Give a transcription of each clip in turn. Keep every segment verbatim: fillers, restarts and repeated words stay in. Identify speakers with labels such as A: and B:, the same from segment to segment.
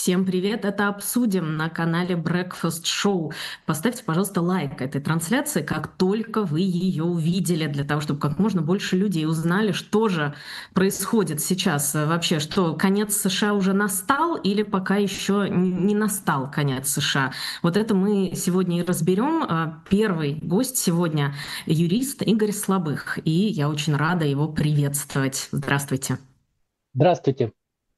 A: Всем привет! Это обсудим на канале Breakfast Show. Поставьте, пожалуйста, лайк этой трансляции, как только вы ее увидели, для того, чтобы как можно больше людей узнали, что же происходит сейчас вообще, что конец США уже настал или пока еще не настал конец США. Вот это мы сегодня и разберем. А Первый гость сегодня юрист Игорь Слабых, и я очень рада его приветствовать. Здравствуйте.
B: Здравствуйте.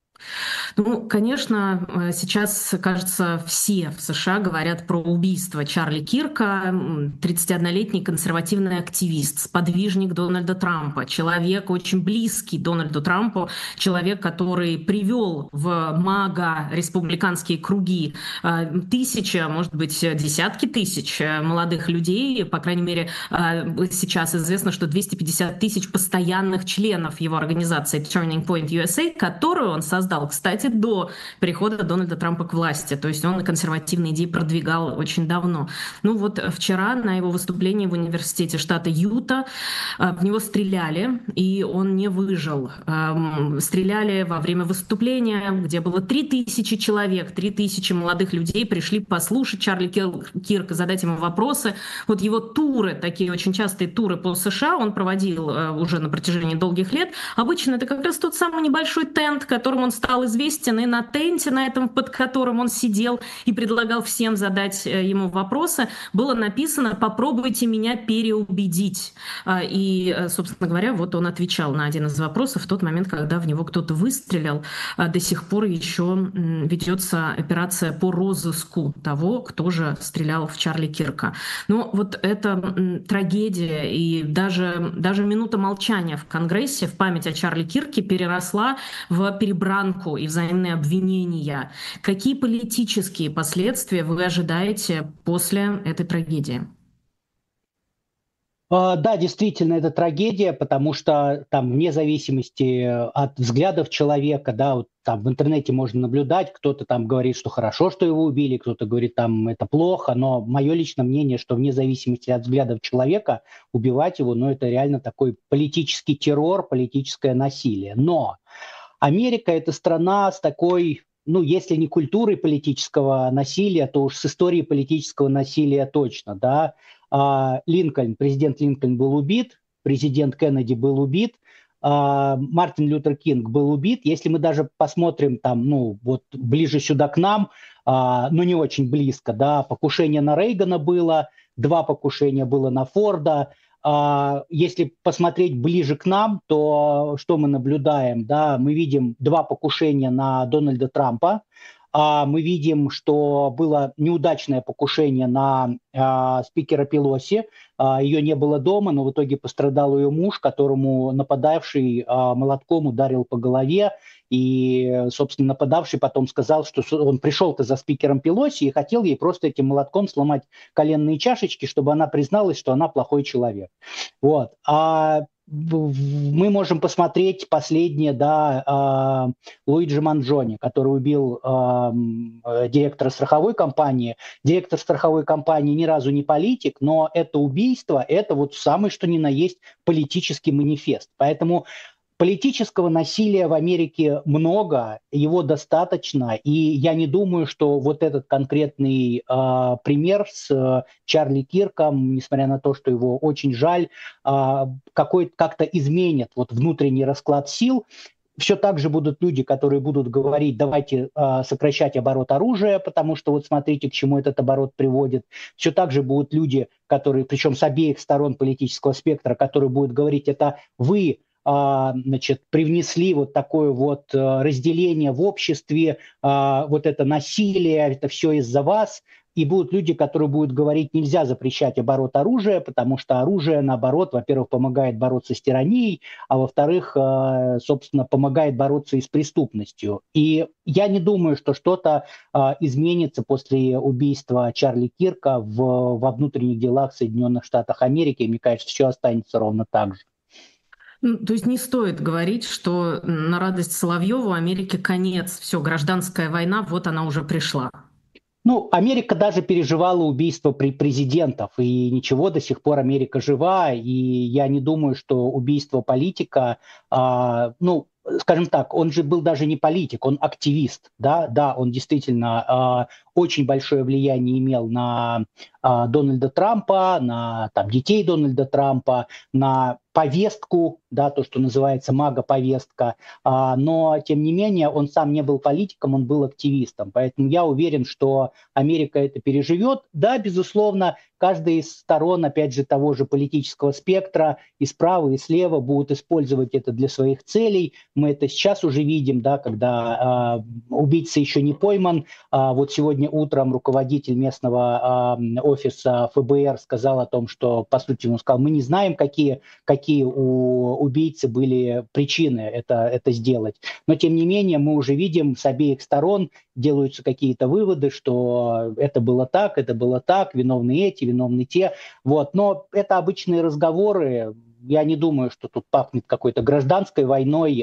A: Ну, конечно, э, сейчас, кажется, все в США говорят про убийство Чарли Кирка, м, тридцатиоднолетний консервативный активист, сподвижник Дональда Трампа, человек очень близкий Дональду Трампу, человек, который привел в мага республиканские круги э, тысячи, а может быть, десятки тысяч э, молодых людей, по крайней мере, э, сейчас известно, что двести пятьдесят тысяч постоянных членов его организации Turning Point ю эс эй, которую он создал, кстати, до прихода Дональда Трампа к власти. То есть он консервативные идеи продвигал очень давно. Ну вот вчера на его выступлении в университете штата Юта э, в него стреляли, и он не выжил. Эм, Стреляли во время выступления, где было три тысячи человек, три тысячи молодых людей пришли послушать Чарли Кир- Кирка, задать ему вопросы. Вот его туры, такие очень частые туры по США он проводил э, уже на протяжении долгих лет. Обычно это как раз тот самый небольшой тент, которым он стал известен, и на тенте, на этом, под которым он сидел и предлагал всем задать э, ему вопросы, было написано «Попробуйте меня переубедить». А, И, э, собственно говоря, вот он отвечал на один из вопросов в тот момент, когда в него кто-то выстрелил. А До сих пор еще м, ведется операция по розыску того, кто же стрелял в Чарли Кирка. Но вот эта м, трагедия и даже, даже минута молчания в Конгрессе в память о Чарли Кирке переросла в перебранку и взаимные обвинения. Какие политические последствия вы ожидаете после этой трагедии?
B: А, Да, действительно, это трагедия, потому что там вне зависимости от взглядов человека, да, вот там в интернете можно наблюдать, кто-то там говорит, что хорошо, что его убили, кто-то говорит, там это плохо, но мое личное мнение, что вне зависимости от взглядов человека убивать его, ну это реально такой политический террор, политическое насилие. Но Америка — это страна с такой, ну, если не культурой политического насилия, то уж с историей политического насилия точно, да. А, Линкольн, президент Линкольн был убит, президент Кеннеди был убит, а, Мартин Лютер Кинг был убит. Если мы даже посмотрим там, ну, вот ближе сюда к нам, а, ну, не очень близко, да, покушение на Рейгана было, два покушения было на Форда. А, Если посмотреть ближе к нам, то что мы наблюдаем? Да, мы видим два покушения на Дональда Трампа. А, Мы видим, что было неудачное покушение на а, спикера Пелоси. А, Ее не было дома, но в итоге пострадал ее муж, которому нападавший а, молотком ударил по голове. И, собственно, нападавший потом сказал, что с- он пришел-то за спикером Пелоси и хотел ей просто этим молотком сломать коленные чашечки, чтобы она призналась, что она плохой человек. Вот. А в- в- мы можем посмотреть последнее, да, а, Луиджи Манджони, который убил ам, э, директора страховой компании. Директор страховой компании ни разу не политик, но это убийство, это вот самый что ни на есть политический манифест. Поэтому политического насилия в Америке много, его достаточно, и я не думаю, что вот этот конкретный э, пример с э, Чарли Кирком, несмотря на то, что его очень жаль, э, какой как-то изменит вот внутренний расклад сил. Все так же будут люди, которые будут говорить, давайте э, сокращать оборот оружия, потому что вот смотрите, к чему этот оборот приводит. Все так же будут люди, которые, причем с обеих сторон политического спектра, которые будут говорить, это вы а, значит, привнесли вот такое вот а, разделение в обществе, а, вот это насилие, это все из-за вас. И будут люди, которые будут говорить, нельзя запрещать оборот оружия, потому что оружие, наоборот, во-первых, помогает бороться с тиранией, а во-вторых, а, собственно, помогает бороться и с преступностью. И я не думаю, что что-то а, изменится после убийства Чарли Кирка в, во внутренних делах Соединенных Штатов Америки. Мне кажется, все останется ровно так же.
A: Ну, то есть не стоит говорить, что на радость Соловьеву Америке конец, все, гражданская война, вот она уже пришла.
B: Ну, Америка даже переживала убийство при президентов, и ничего, до сих пор Америка жива, и я не думаю, что убийство политика, а, ну, скажем так, он же был даже не политик, он активист, да, да, он действительно э, очень большое влияние имел на э, Дональда Трампа, на там, детей Дональда Трампа, на повестку, да, то, что называется мага-повестка, а, но, тем не менее, он сам не был политиком, он был активистом, поэтому я уверен, что Америка это переживет. Да, безусловно, каждая из сторон, опять же, того же политического спектра, и справа, и слева будут использовать это для своих целей. Мы это сейчас уже видим, да, когда э, убийца еще не пойман. А вот сегодня утром руководитель местного э, офиса эф бэ эр сказал о том, что, по сути, он сказал, мы не знаем, какие, какие у убийцы были причины это, это сделать. Но, тем не менее, мы уже видим с обеих сторон делаются какие-то выводы, что это было так, это было так, виновны эти, виновны те. Вот. Но это обычные разговоры. Я не думаю, что тут пахнет какой-то гражданской войной.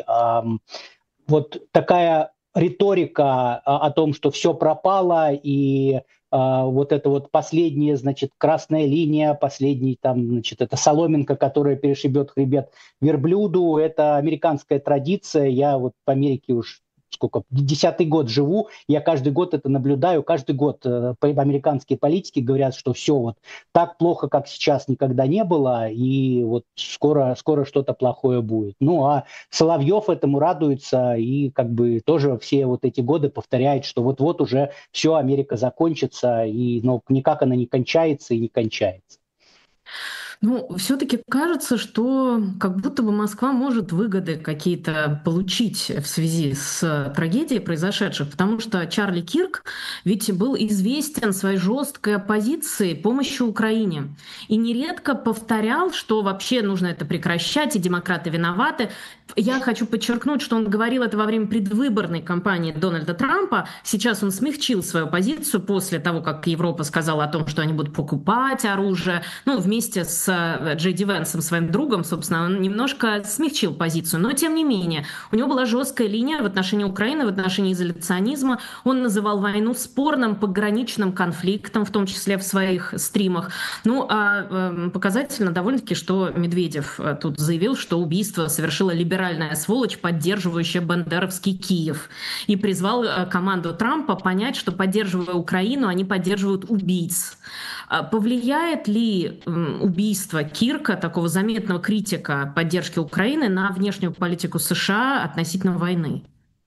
B: Вот такая риторика о том, что все пропало, и вот это вот последняя, значит, красная линия, последний там, значит, это соломинка, которая перешибет хребет верблюду, это американская традиция. Я вот в Америке уж сколько, десятый год живу, я каждый год это наблюдаю, каждый год э, американские политики говорят, что все вот так плохо, как сейчас, никогда не было, и вот скоро, скоро что-то плохое будет. Ну, а Соловьев этому радуется и как бы тоже все вот эти годы повторяет, что вот-вот уже все, Америка закончится, и, но никак она не кончается и не кончается.
A: Ну, все-таки кажется, что как будто бы Москва может выгоды какие-то получить в связи с трагедией произошедшей, потому что Чарли Кирк ведь был известен своей жесткой оппозицией помощи Украине и нередко повторял, что вообще нужно это прекращать, и демократы виноваты. Я хочу подчеркнуть, что он говорил это во время предвыборной кампании Дональда Трампа. Сейчас он смягчил свою позицию после того, как Европа сказала о том, что они будут покупать оружие. Ну, вместе с Джей Ди Венсом, своим другом, собственно, он немножко смягчил позицию. Но, тем не менее, у него была жесткая линия в отношении Украины, в отношении изоляционизма. Он называл войну спорным пограничным конфликтом, в том числе в своих стримах. Ну, а показательно довольно-таки, что Медведев тут заявил, что убийство совершила либеральная сволочь, поддерживающая бандеровский Киев. И призвал команду Трампа понять, что, поддерживая Украину, они поддерживают убийц. Повлияет ли убийство Кирка, такого заметного критика поддержки Украины, на внешнюю политику США относительно войны?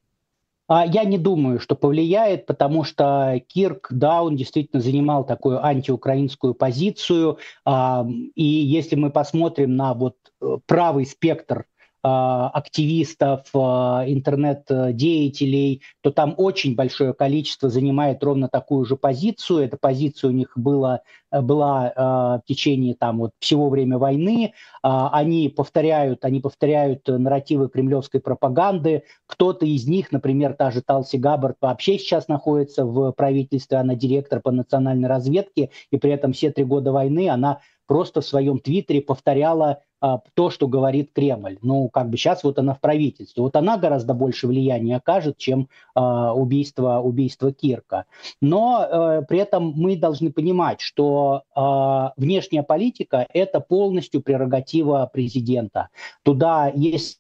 B: Я не думаю, что повлияет, потому что Кирк, да, он действительно занимал такую антиукраинскую позицию. И если мы посмотрим на вот правый спектр активистов, интернет-деятелей, то там очень большое количество занимает ровно такую же позицию. Эта позиция у них была, была в течение там, вот, всего время войны. Они повторяют, они повторяют нарративы кремлевской пропаганды. Кто-то из них, например, та же Талси Габбард, вообще сейчас находится в правительстве, она директор по национальной разведке, и при этом все три года войны она просто в своем твиттере повторяла а, то, что говорит Кремль. Ну, как бы сейчас вот она в правительстве. Вот она гораздо больше влияния окажет, чем а, убийство, убийство Кирка. Но а, при этом мы должны понимать, что а, внешняя политика – это полностью прерогатива президента. Туда есть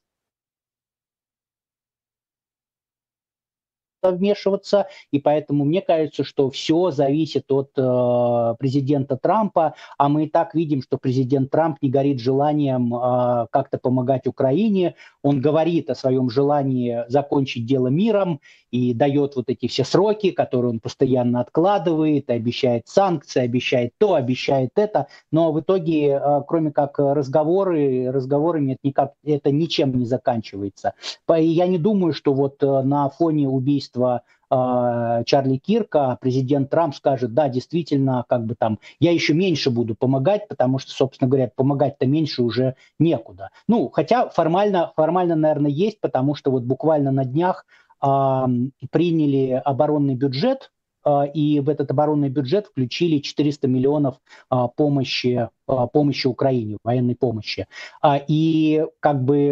B: вмешиваться, и поэтому мне кажется, что все зависит от э, президента Трампа, а мы и так видим, что президент Трамп не горит желанием э, как-то помогать Украине, он говорит о своем желании закончить дело миром и дает вот эти все сроки, которые он постоянно откладывает, обещает санкции, обещает то, обещает это, но в итоге, э, кроме как разговоры, разговорами это, никак, это ничем не заканчивается. И я не думаю, что вот э, на фоне убийства Чарли Кирка президент Трамп скажет, да, действительно, как бы там, я еще меньше буду помогать, потому что, собственно говоря, помогать-то меньше уже некуда. Ну, хотя формально, формально, наверное, есть, потому что вот буквально на днях э, приняли оборонный бюджет, э, и в этот оборонный бюджет включили четыреста миллионов э, помощи, э, помощи Украине, военной помощи. А, и как бы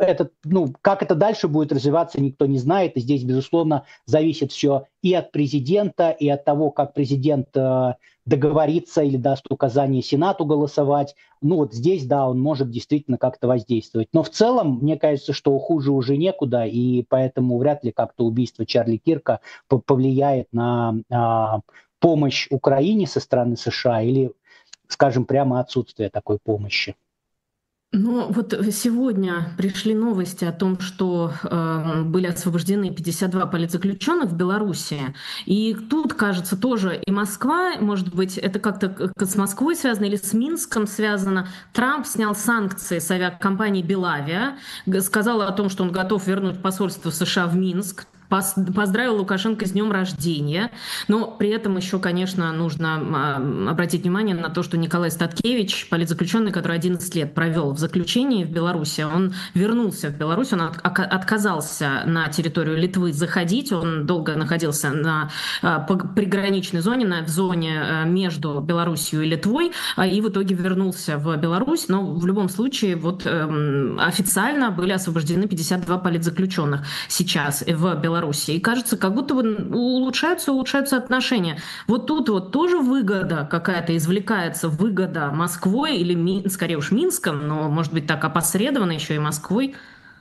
B: это, ну, как это дальше будет развиваться, никто не знает. И здесь, безусловно, зависит все и от президента, и от того, как президент э, договорится или даст указание Сенату голосовать. Ну вот здесь, да, он может действительно как-то воздействовать. Но в целом, мне кажется, что хуже уже некуда, и поэтому вряд ли как-то убийство Чарли Кирка повлияет на а, помощь Украине со стороны США или, скажем, прямо отсутствие такой помощи.
A: Ну, вот сегодня пришли новости о том, что э, были освобождены пятьдесят два политзаключенных в Беларуси. И тут, кажется, тоже и Москва, может быть, это как-то с Москвой связано или с Минском связано. Трамп снял санкции с авиакомпании «Белавиа», сказал о том, что он готов вернуть посольство США в Минск, поздравил Лукашенко с днем рождения, но при этом еще, конечно, нужно обратить внимание на то, что Николай Статкевич, политзаключенный, который одиннадцать лет провел в заключении в Беларуси, он вернулся в Беларусь, он от, отказался на территорию Литвы заходить, он долго находился на приграничной зоне, на, в зоне между Белоруссией и Литвой, и в итоге вернулся в Беларусь, но в любом случае вот официально были освобождены пятьдесят два политзаключенных сейчас в Беларуси. И кажется, как будто бы улучшаются, улучшаются отношения. Вот тут вот тоже выгода какая-то извлекается, выгода Москвой или, скорее уж, Минском, но, может быть, так опосредованно еще и Москвой.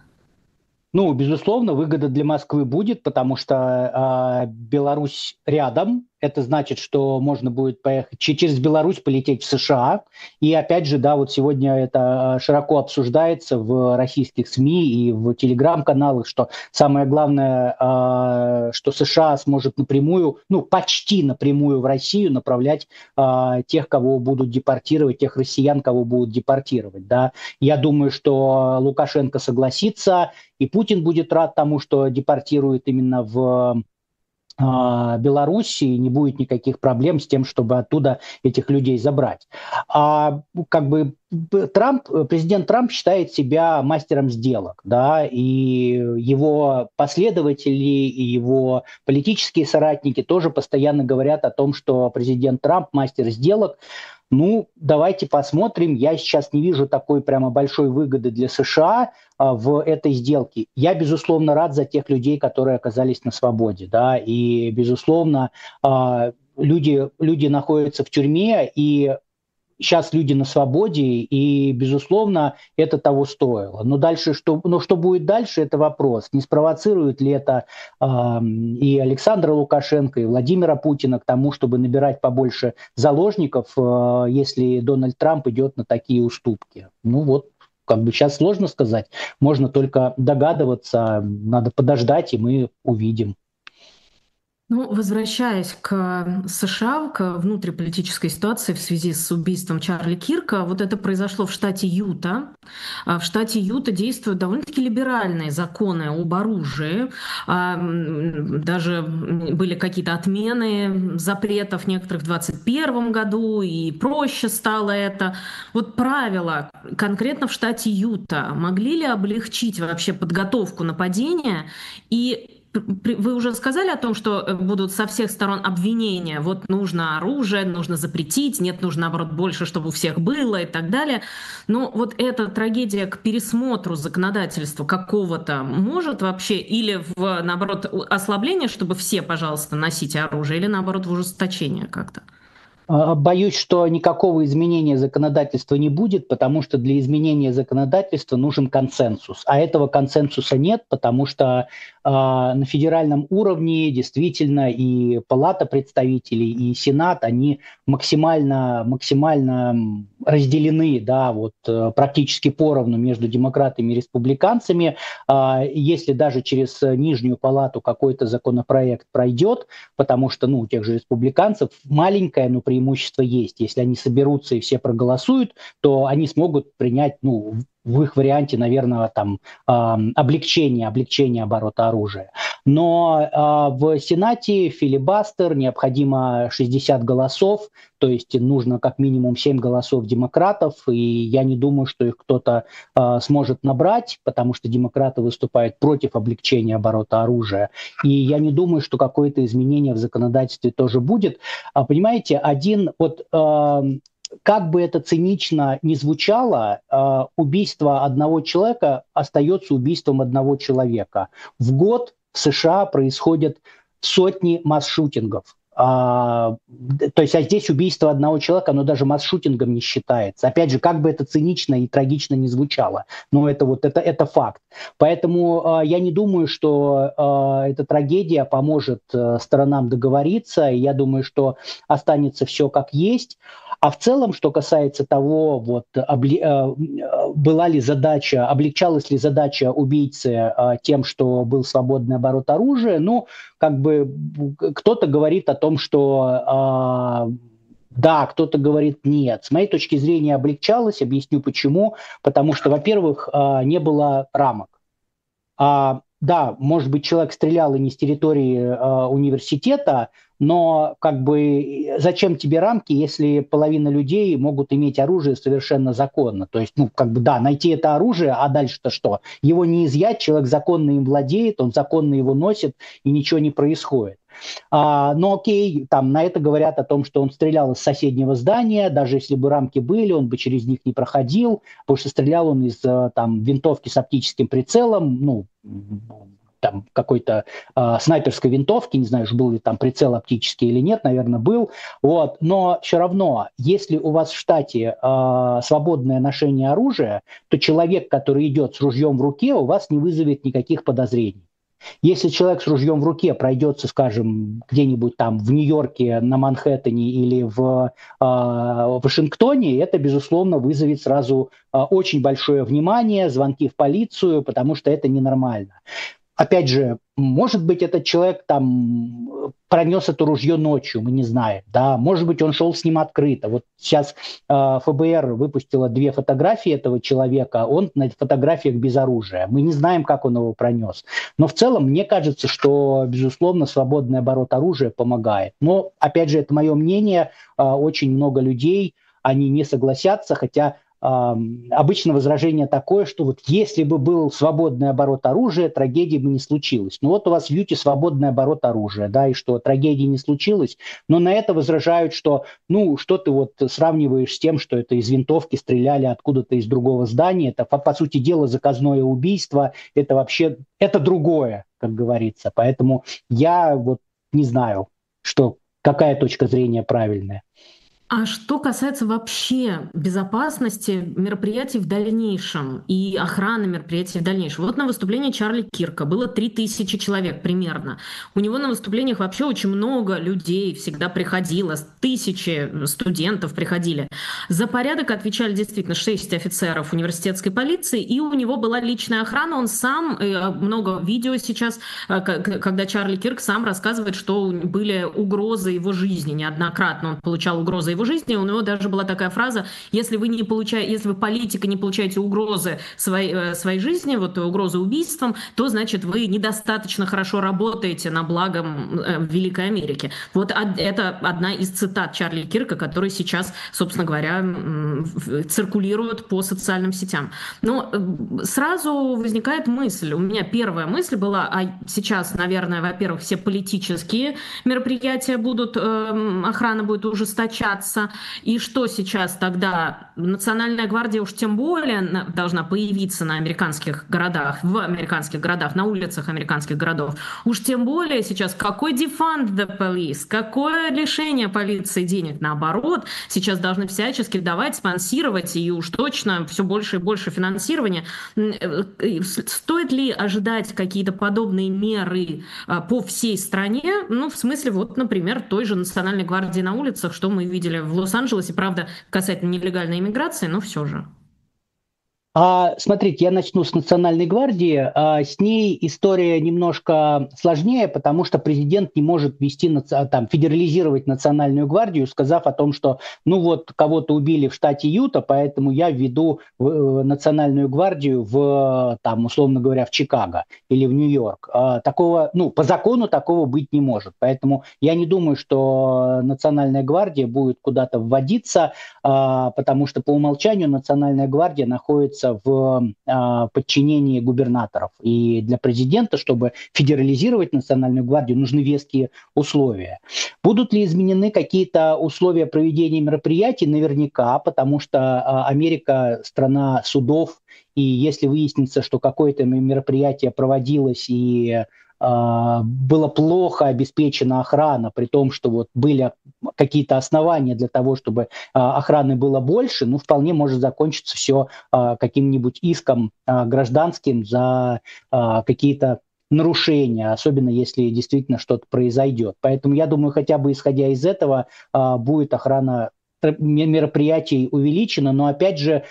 B: Ну, безусловно, выгода для Москвы будет, потому что э, Беларусь рядом. Это значит, что можно будет поехать через Беларусь полететь в США. И опять же, да, вот сегодня это широко обсуждается в российских СМИ и в телеграм-каналах, что самое главное, э, что США сможет напрямую, ну, почти напрямую в Россию направлять э, тех, кого будут депортировать, тех россиян, кого будут депортировать, да. Я думаю, что Лукашенко согласится, и Путин будет рад тому, что депортируют именно в Беларуси, не будет никаких проблем с тем, чтобы оттуда этих людей забрать. А как бы Трамп, президент Трамп считает себя мастером сделок, да, и его последователи, и его политические соратники тоже постоянно говорят о том, что президент Трамп мастер сделок. Ну, давайте посмотрим. Я сейчас не вижу такой прямо большой выгоды для США а, в этой сделке. Я, безусловно, рад за тех людей, которые оказались на свободе, да, и, безусловно, а, люди, люди находятся в тюрьме, и сейчас люди на свободе, и, безусловно, это того стоило. Но дальше, что, но что будет дальше, это вопрос. Не спровоцирует ли это э, и Александра Лукашенко, и Владимира Путина к тому, чтобы набирать побольше заложников, э, если Дональд Трамп идет на такие уступки? Ну вот, как бы сейчас сложно сказать. Можно только догадываться, надо подождать, и мы увидим.
A: Ну, возвращаясь к США, к внутриполитической ситуации в связи с убийством Чарли Кирка, вот это произошло в штате Юта. В штате Юта действуют довольно-таки либеральные законы об оружии. Даже были какие-то отмены запретов некоторых в двадцать первом году, и проще стало это. Вот правила конкретно в штате Юта могли ли облегчить вообще подготовку нападения? И вы уже сказали о том, что будут со всех сторон обвинения. Вот нужно оружие, нужно запретить, нет, нужно, наоборот, больше, чтобы у всех было и так далее. Но вот эта трагедия к пересмотру законодательства какого-то может вообще или, в, наоборот, ослабление, чтобы все, пожалуйста, носите оружие, или, наоборот, в ужесточение как-то?
B: Боюсь, что никакого изменения законодательства не будет, потому что для изменения законодательства нужен консенсус. А этого консенсуса нет, потому что э, на федеральном уровне действительно и Палата представителей, и Сенат, они максимально, максимально разделены, да, вот, практически поровну между демократами и республиканцами. Э, если даже через нижнюю палату какой-то законопроект пройдет, потому что, ну, у тех же республиканцев маленькая, но при преимущество есть. Если они соберутся и все проголосуют, то они смогут принять, ну, в их варианте, наверное, там э, облегчение, облегчение оборота оружия. Но э, в Сенате филибастер, необходимо шестьдесят голосов, то есть нужно как минимум семь голосов демократов, и я не думаю, что их кто-то э, сможет набрать, потому что демократы выступают против облегчения оборота оружия. И я не думаю, что какое-то изменение в законодательстве тоже будет. А, понимаете, один вот... Э, как бы это цинично ни звучало, э, убийство одного человека остается убийством одного человека. В год в США происходят сотни масс-шутингов. А, то есть, а здесь убийство одного человека, оно даже масс-шутингом не считается. Опять же, как бы это цинично и трагично не звучало, но это вот это, это факт. Поэтому а, я не думаю, что а, эта трагедия поможет а, сторонам договориться. И я думаю, что останется все как есть. А в целом, что касается того, вот, обли, а, была ли задача, облегчалась ли задача убийцы а, тем, что был свободный оборот оружия, ну, как бы кто-то говорит о том, что э, да, кто-то говорит нет. С моей точки зрения облегчалось, объясню почему. Потому что, во-первых, э, не было рамок. А, да, может быть, человек стрелял и не с территории э, университета, но как бы зачем тебе рамки, если половина людей могут иметь оружие совершенно законно? То есть, ну, как бы, да, найти это оружие, а дальше-то что? Его не изъять, человек законно им владеет, он законно его носит, и ничего не происходит. А, но окей, там на это говорят о том, что он стрелял из соседнего здания, даже если бы рамки были, он бы через них не проходил, потому что стрелял он из там винтовки с оптическим прицелом, ну, там какой-то э, снайперской винтовки, не знаю, был ли там прицел оптический или нет, наверное, был, вот, но все равно, если у вас в штате э, свободное ношение оружия, то человек, который идет с ружьем в руке, у вас не вызовет никаких подозрений. Если человек с ружьем в руке пройдется, скажем, где-нибудь там в Нью-Йорке, на Манхэттене или в э, Вашингтоне, это, безусловно, вызовет сразу э, очень большое внимание, звонки в полицию, потому что это ненормально. Опять же, может быть, этот человек там пронес это ружье ночью, мы не знаем, да, может быть, он шел с ним открыто. Вот сейчас э, эф бэ эр выпустила две фотографии этого человека, он на фотографиях без оружия. Мы не знаем, как он его пронес. Но в целом, мне кажется, что, безусловно, свободный оборот оружия помогает. Но, опять же, это мое мнение, э, очень много людей, они не согласятся, хотя обычно возражение такое, что вот если бы был свободный оборот оружия, трагедии бы не случилось. Ну вот у вас в Юте свободный оборот оружия, да, и что, трагедии не случилось, но на это возражают, что, ну, что ты вот сравниваешь с тем, что это из винтовки стреляли откуда-то из другого здания, это, по, по сути дела, заказное убийство, это вообще, это другое, как говорится. Поэтому я вот не знаю, что, какая точка зрения правильная.
A: А что касается вообще безопасности мероприятий в дальнейшем и охраны мероприятий в дальнейшем. Вот на выступлении Чарли Кирка было три тысячи человек примерно. У него на выступлениях вообще очень много людей всегда приходило, тысячи студентов приходили. За порядок отвечали действительно шесть офицеров университетской полиции, и у него была личная охрана. Он сам, много видео сейчас, когда Чарли Кирк сам рассказывает, что были угрозы его жизни неоднократно. Он получал угрозы его жизни. У него даже была такая фраза: если вы не получаете, если вы политика не получаете угрозы своей, своей жизни, вот угрозы убийством, то значит вы недостаточно хорошо работаете на благом Великой Америки. Вот это одна из цитат Чарли Кирка, которые сейчас, собственно говоря, циркулируют по социальным сетям. Но сразу возникает мысль, у меня первая мысль была, а сейчас, наверное, во-первых, все политические мероприятия будут, охрана будет ужесточаться. И что сейчас тогда? Национальная гвардия уж тем более должна появиться на американских городах, в американских городах, на улицах американских городов. Уж тем более сейчас какой defund the police, какое лишение полиции денег, наоборот, сейчас должны всячески давать, спонсировать и уж точно все больше и больше финансирования. Стоит ли ожидать какие-то подобные меры по всей стране? Ну, в смысле, вот, например, той же Национальной гвардии на улицах, что мы видели в Лос-Анджелесе, правда, касательно нелегальной иммиграции, но все же.
B: А, смотрите, я начну с Национальной гвардии. А, с ней история немножко сложнее, потому что президент не может вести, там, федерализировать Национальную гвардию, сказав о том, что, ну вот, кого-то убили в штате Юта, поэтому я введу Национальную гвардию в, там, условно говоря, в Чикаго или в Нью-Йорк. А, такого, ну, по закону такого быть не может. Поэтому я не думаю, что Национальная гвардия будет куда-то вводиться, а, потому что по умолчанию Национальная гвардия находится находится в э, подчинении губернаторов. И для президента, чтобы федерализировать Национальную гвардию, нужны веские условия. Будут ли изменены какие-то условия проведения мероприятий? Наверняка, потому что э, Америка – страна судов, и если выяснится, что какое-то мероприятие проводилось и было плохо обеспечена охрана, при том, что вот были какие-то основания для того, чтобы охраны было больше, ну, вполне может закончиться все каким-нибудь иском гражданским за какие-то нарушения, особенно если действительно что-то произойдет. Поэтому я думаю, хотя бы исходя из этого, будет охрана мероприятий увеличена, но опять же,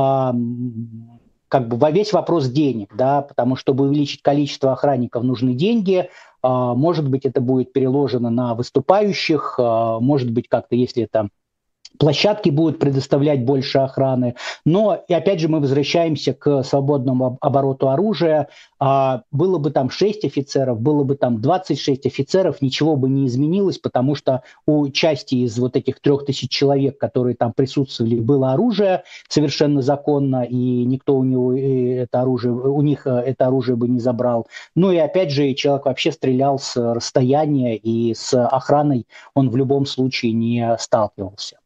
B: как бы во весь вопрос денег, да, потому что, чтобы увеличить количество охранников, нужны деньги. Может быть, это будет переложено на выступающих, может быть, как-то, если это площадки будут предоставлять больше охраны. Но, и опять же, мы возвращаемся к свободному обороту оружия. А, было бы там шесть офицеров, было бы там двадцать шесть офицеров, ничего бы не изменилось, потому что у части из вот этих трех тысяч человек, которые там присутствовали, было оружие совершенно законно, и никто у него это оружие, у них это оружие бы не забрал. Ну и опять же, человек вообще стрелял с расстояния, и с охраной он в любом случае не сталкивался.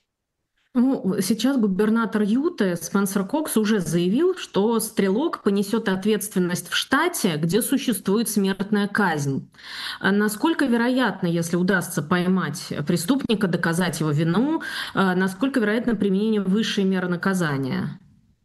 A: Ну, сейчас губернатор Юты Спенсер Кокс уже заявил, что стрелок понесет ответственность в штате, где существует смертная казнь. А насколько вероятно, если удастся поймать преступника, доказать его вину, насколько вероятно применение высшей меры наказания?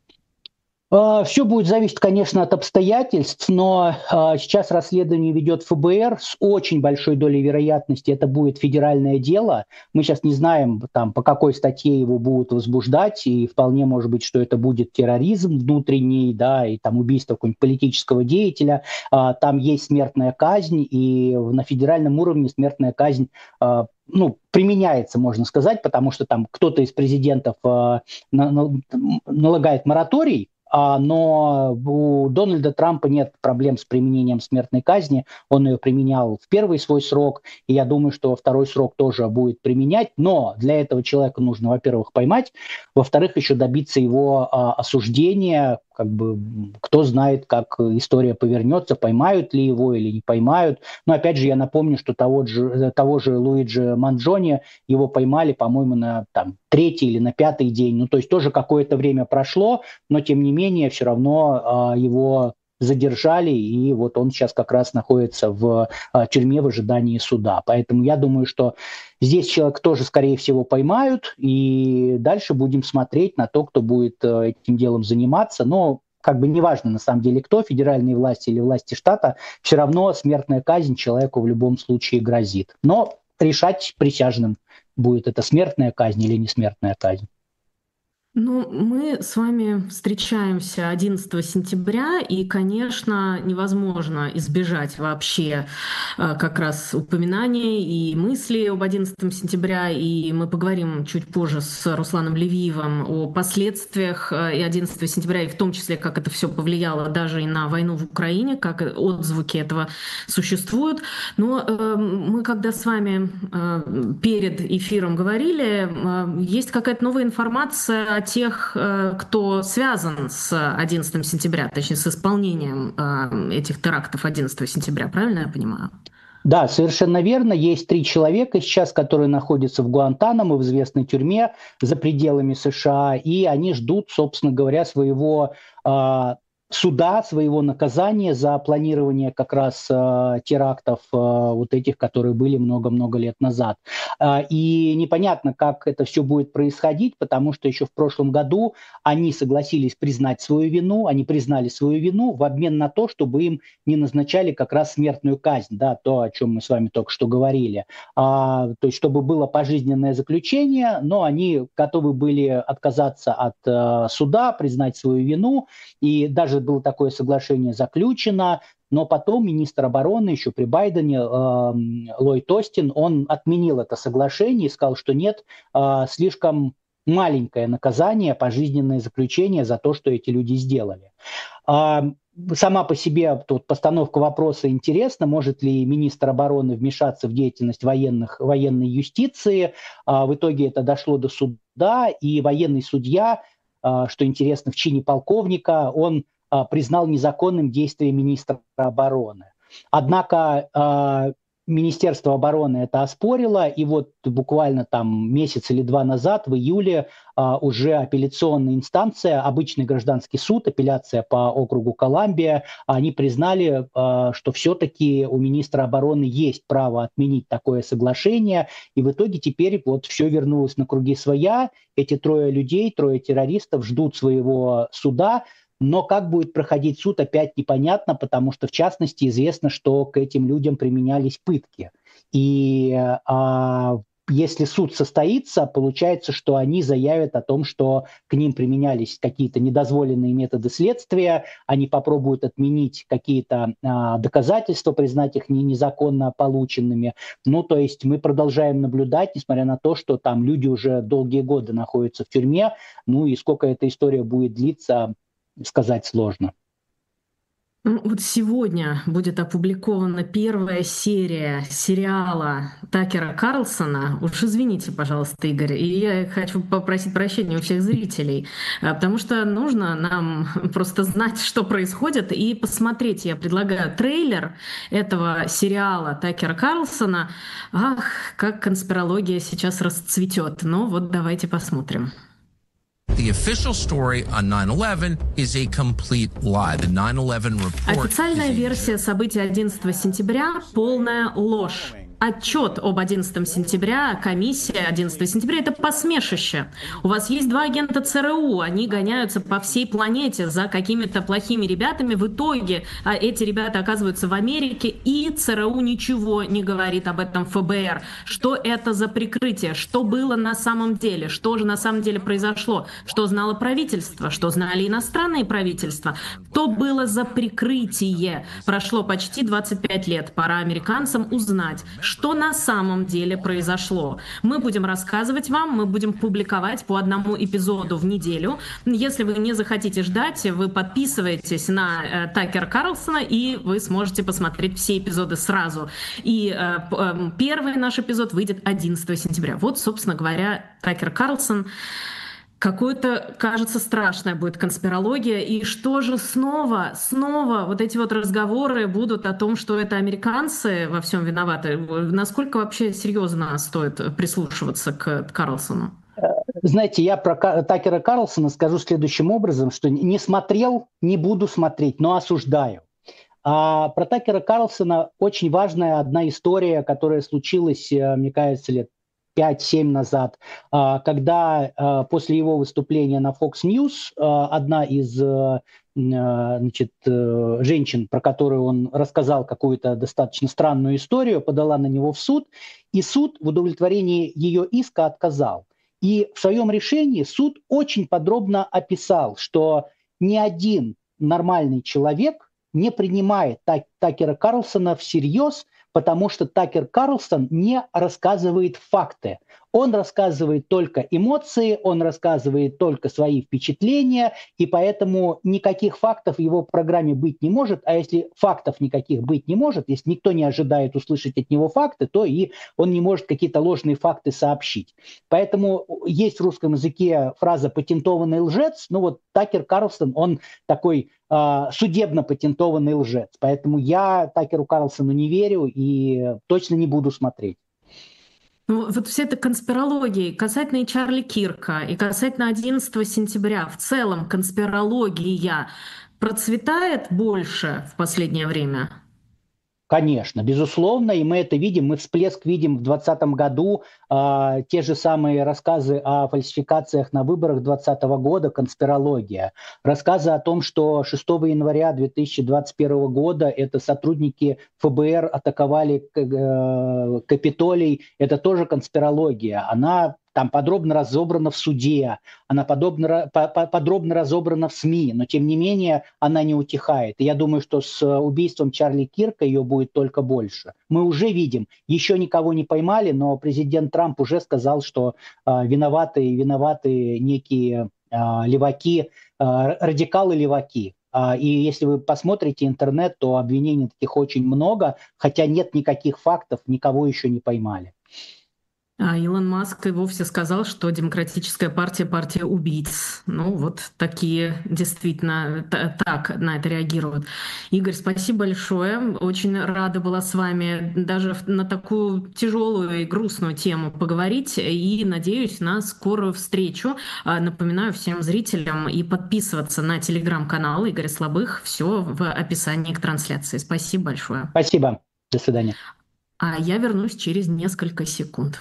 B: Все будет зависеть, конечно, от обстоятельств, но сейчас расследование ведет эф бэ эр с очень большой долей вероятности. Это будет федеральное дело. Мы сейчас не знаем, там, по какой статье его будут возбуждать, и вполне может быть, что это будет терроризм внутренний, да, и там убийство какого-нибудь политического деятеля. Там есть смертная казнь, и на федеральном уровне смертная казнь ну, применяется, можно сказать, потому что там кто-то из президентов налагает мораторий, но у Дональда Трампа нет проблем с применением смертной казни. Он ее применял в первый свой срок, и я думаю, что во второй срок тоже будет применять. Но для этого человека нужно, во-первых, поймать, во-вторых, еще добиться его а, осуждения. Как бы кто знает, как история повернется, поймают ли его или не поймают. Но опять же, я напомню, что того же, того же Луиджи Манджони его поймали, по-моему, на там, третий или на пятый день. Ну, то есть тоже какое-то время прошло, но тем не менее все равно а, его задержали, и вот он сейчас как раз находится в а, тюрьме в ожидании суда. Поэтому я думаю, что здесь человек тоже, скорее всего, поймают, и дальше будем смотреть на то, кто будет а, этим делом заниматься. Но как бы неважно на самом деле кто, федеральные власти или власти штата, все равно смертная казнь человеку в любом случае грозит. Но решать присяжным, будет это смертная казнь или не смертная казнь.
A: Ну, мы с вами встречаемся одиннадцатого сентября, и, конечно, невозможно избежать вообще э, как раз упоминаний и мыслей об одиннадцатом сентября, и мы поговорим чуть позже с Русланом Левиевым о последствиях э, и одиннадцатого сентября, и в том числе, как это все повлияло даже и на войну в Украине, как отзвуки этого существуют. Но э, мы, когда с вами э, перед эфиром говорили, э, есть какая-то новая информация о тех, кто связан с одиннадцатым сентября, точнее, с исполнением этих терактов одиннадцатого сентября, правильно я понимаю?
B: Да, совершенно верно. Есть три человека сейчас, которые находятся в Гуантанамо, в известной тюрьме за пределами США, и они ждут, собственно говоря, своего э, суда, своего наказания за планирование как раз э, терактов э, вот этих, которые были много-много лет назад. Э, и непонятно, как это все будет происходить, потому что еще в прошлом году они согласились признать свою вину, они признали свою вину в обмен на то, чтобы им не назначали как раз смертную казнь, да, то, о чем мы с вами только что говорили. А, то есть, чтобы было пожизненное заключение, но они готовы были отказаться от э, суда, признать свою вину, и даже было такое соглашение заключено, но потом министр обороны еще при Байдене, э, Ллойд Остин, он отменил это соглашение и сказал, что нет, э, слишком маленькое наказание, пожизненное заключение за то, что эти люди сделали. А, сама по себе тут постановка вопроса интересна, может ли министр обороны вмешаться в деятельность военных, военной юстиции. А, в итоге это дошло до суда, и военный судья что интересно, в чине полковника, он признал незаконным действия министра обороны. Однако Министерство обороны это оспорило, и вот буквально там месяц или два назад, в июле, уже апелляционная инстанция, обычный гражданский суд, апелляция по округу Колумбия, они признали, что все-таки у министра обороны есть право отменить такое соглашение, и в итоге теперь вот все вернулось на круги своя, эти трое людей, трое террористов ждут своего суда. Но как будет проходить суд, опять непонятно, потому что, в частности, известно, что к этим людям применялись пытки. И а, если суд состоится, получается, что они заявят о том, что к ним применялись какие-то недозволенные методы следствия, они попробуют отменить какие-то а, доказательства, признать их не незаконно полученными. Ну, то есть мы продолжаем наблюдать, несмотря на то, что там люди уже долгие годы находятся в тюрьме, ну и сколько эта история будет длиться, сказать сложно.
A: Ну, вот сегодня будет опубликована первая серия сериала Такера Карлсона. Уж извините, пожалуйста, Игорь, и я хочу попросить прощения у всех зрителей, потому что нужно нам просто знать, что происходит, и посмотреть. Я предлагаю трейлер этого сериала Такера Карлсона. Ах, как конспирология сейчас расцветет. Ну вот давайте посмотрим.
C: The official story on nine eleven is a complete lie. The nine eleven report.
A: Официальная версия событий одиннадцатого сентября — полная ложь. Отчет об одиннадцатом сентября, комиссия одиннадцатого сентября — это посмешище. У вас есть два агента ЦРУ, они гоняются по всей планете за какими-то плохими ребятами. В итоге а эти ребята оказываются в Америке, и ЦРУ ничего не говорит об этом ФБР. Что это за прикрытие? Что было на самом деле? Что же на самом деле произошло? Что знало правительство? Что знали иностранные правительства? Что было за прикрытие? Прошло почти двадцать пять лет. Пора американцам узнать, что на самом деле произошло. Мы будем рассказывать вам, мы будем публиковать по одному эпизоду в неделю. Если вы не захотите ждать, вы подписываетесь на э, Такера Карлсона, и вы сможете посмотреть все эпизоды сразу. И э, э, первый наш эпизод выйдет одиннадцатого сентября. Вот, собственно говоря, Такер Карлсон. Какое-то, кажется, страшная будет конспирология. И что же снова, снова вот эти вот разговоры будут о том, что это американцы во всем виноваты? Насколько вообще серьезно стоит прислушиваться к Карлсону?
B: Знаете, я про Такера Карлсона скажу следующим образом, что не смотрел, не буду смотреть, но осуждаю. А про Такера Карлсона очень важная одна история, которая случилась, мне кажется, лет пять-семь назад, когда после его выступления на Fox News одна из значит, женщин, про которую он рассказал какую-то достаточно странную историю, подала на него в суд, и суд в удовлетворении ее иска отказал. И в своем решении суд очень подробно описал, что ни один нормальный человек не принимает Так- Такера Карлсона всерьез, потому что Такер Карлсон не рассказывает факты. Он рассказывает только эмоции, он рассказывает только свои впечатления, и поэтому никаких фактов в его программе быть не может. А если фактов никаких быть не может, если никто не ожидает услышать от него факты, то и он не может какие-то ложные факты сообщить. Поэтому есть в русском языке фраза «патентованный лжец». Ну вот Такер Карлсон, он такой э, судебно патентованный лжец. Поэтому я Такеру Карлсону не верю и точно не буду смотреть.
A: Ну, вот вся эта конспирология касательно и Чарли Кирка, и касательно одиннадцатого сентября, в целом конспирология процветает больше в последнее время?
B: Конечно, безусловно, и мы это видим, мы всплеск видим в двадцатом году, э, те же самые рассказы о фальсификациях на выборах двадцатого года, конспирология, рассказы о том, что шестого января две тысячи двадцать первого года это сотрудники ФБР атаковали э, Капитолий, это тоже конспирология, она там подробно разобрана в суде, она подобно, по, подробно разобрана в СМИ, но тем не менее она не утихает. И я думаю, что с убийством Чарли Кирка ее будет только больше. Мы уже видим, еще никого не поймали, но президент Трамп уже сказал, что э, виноваты, виноваты некие э, леваки, э, радикалы-леваки. Uh, и если вы посмотрите интернет, то обвинений таких очень много, хотя нет никаких фактов, никого еще не поймали.
A: А Илон Маск и вовсе сказал, что Демократическая партия — партия убийц. Ну, вот такие действительно т- так на это реагируют. Игорь, спасибо большое. Очень рада была с вами даже в- на такую тяжелую и грустную тему поговорить. И надеюсь на скорую встречу. А, Напоминаю всем зрителям и подписываться на телеграм-канал Игоря Слабых. Все в описании к трансляции. Спасибо большое.
B: Спасибо. До свидания.
A: А я вернусь через несколько секунд.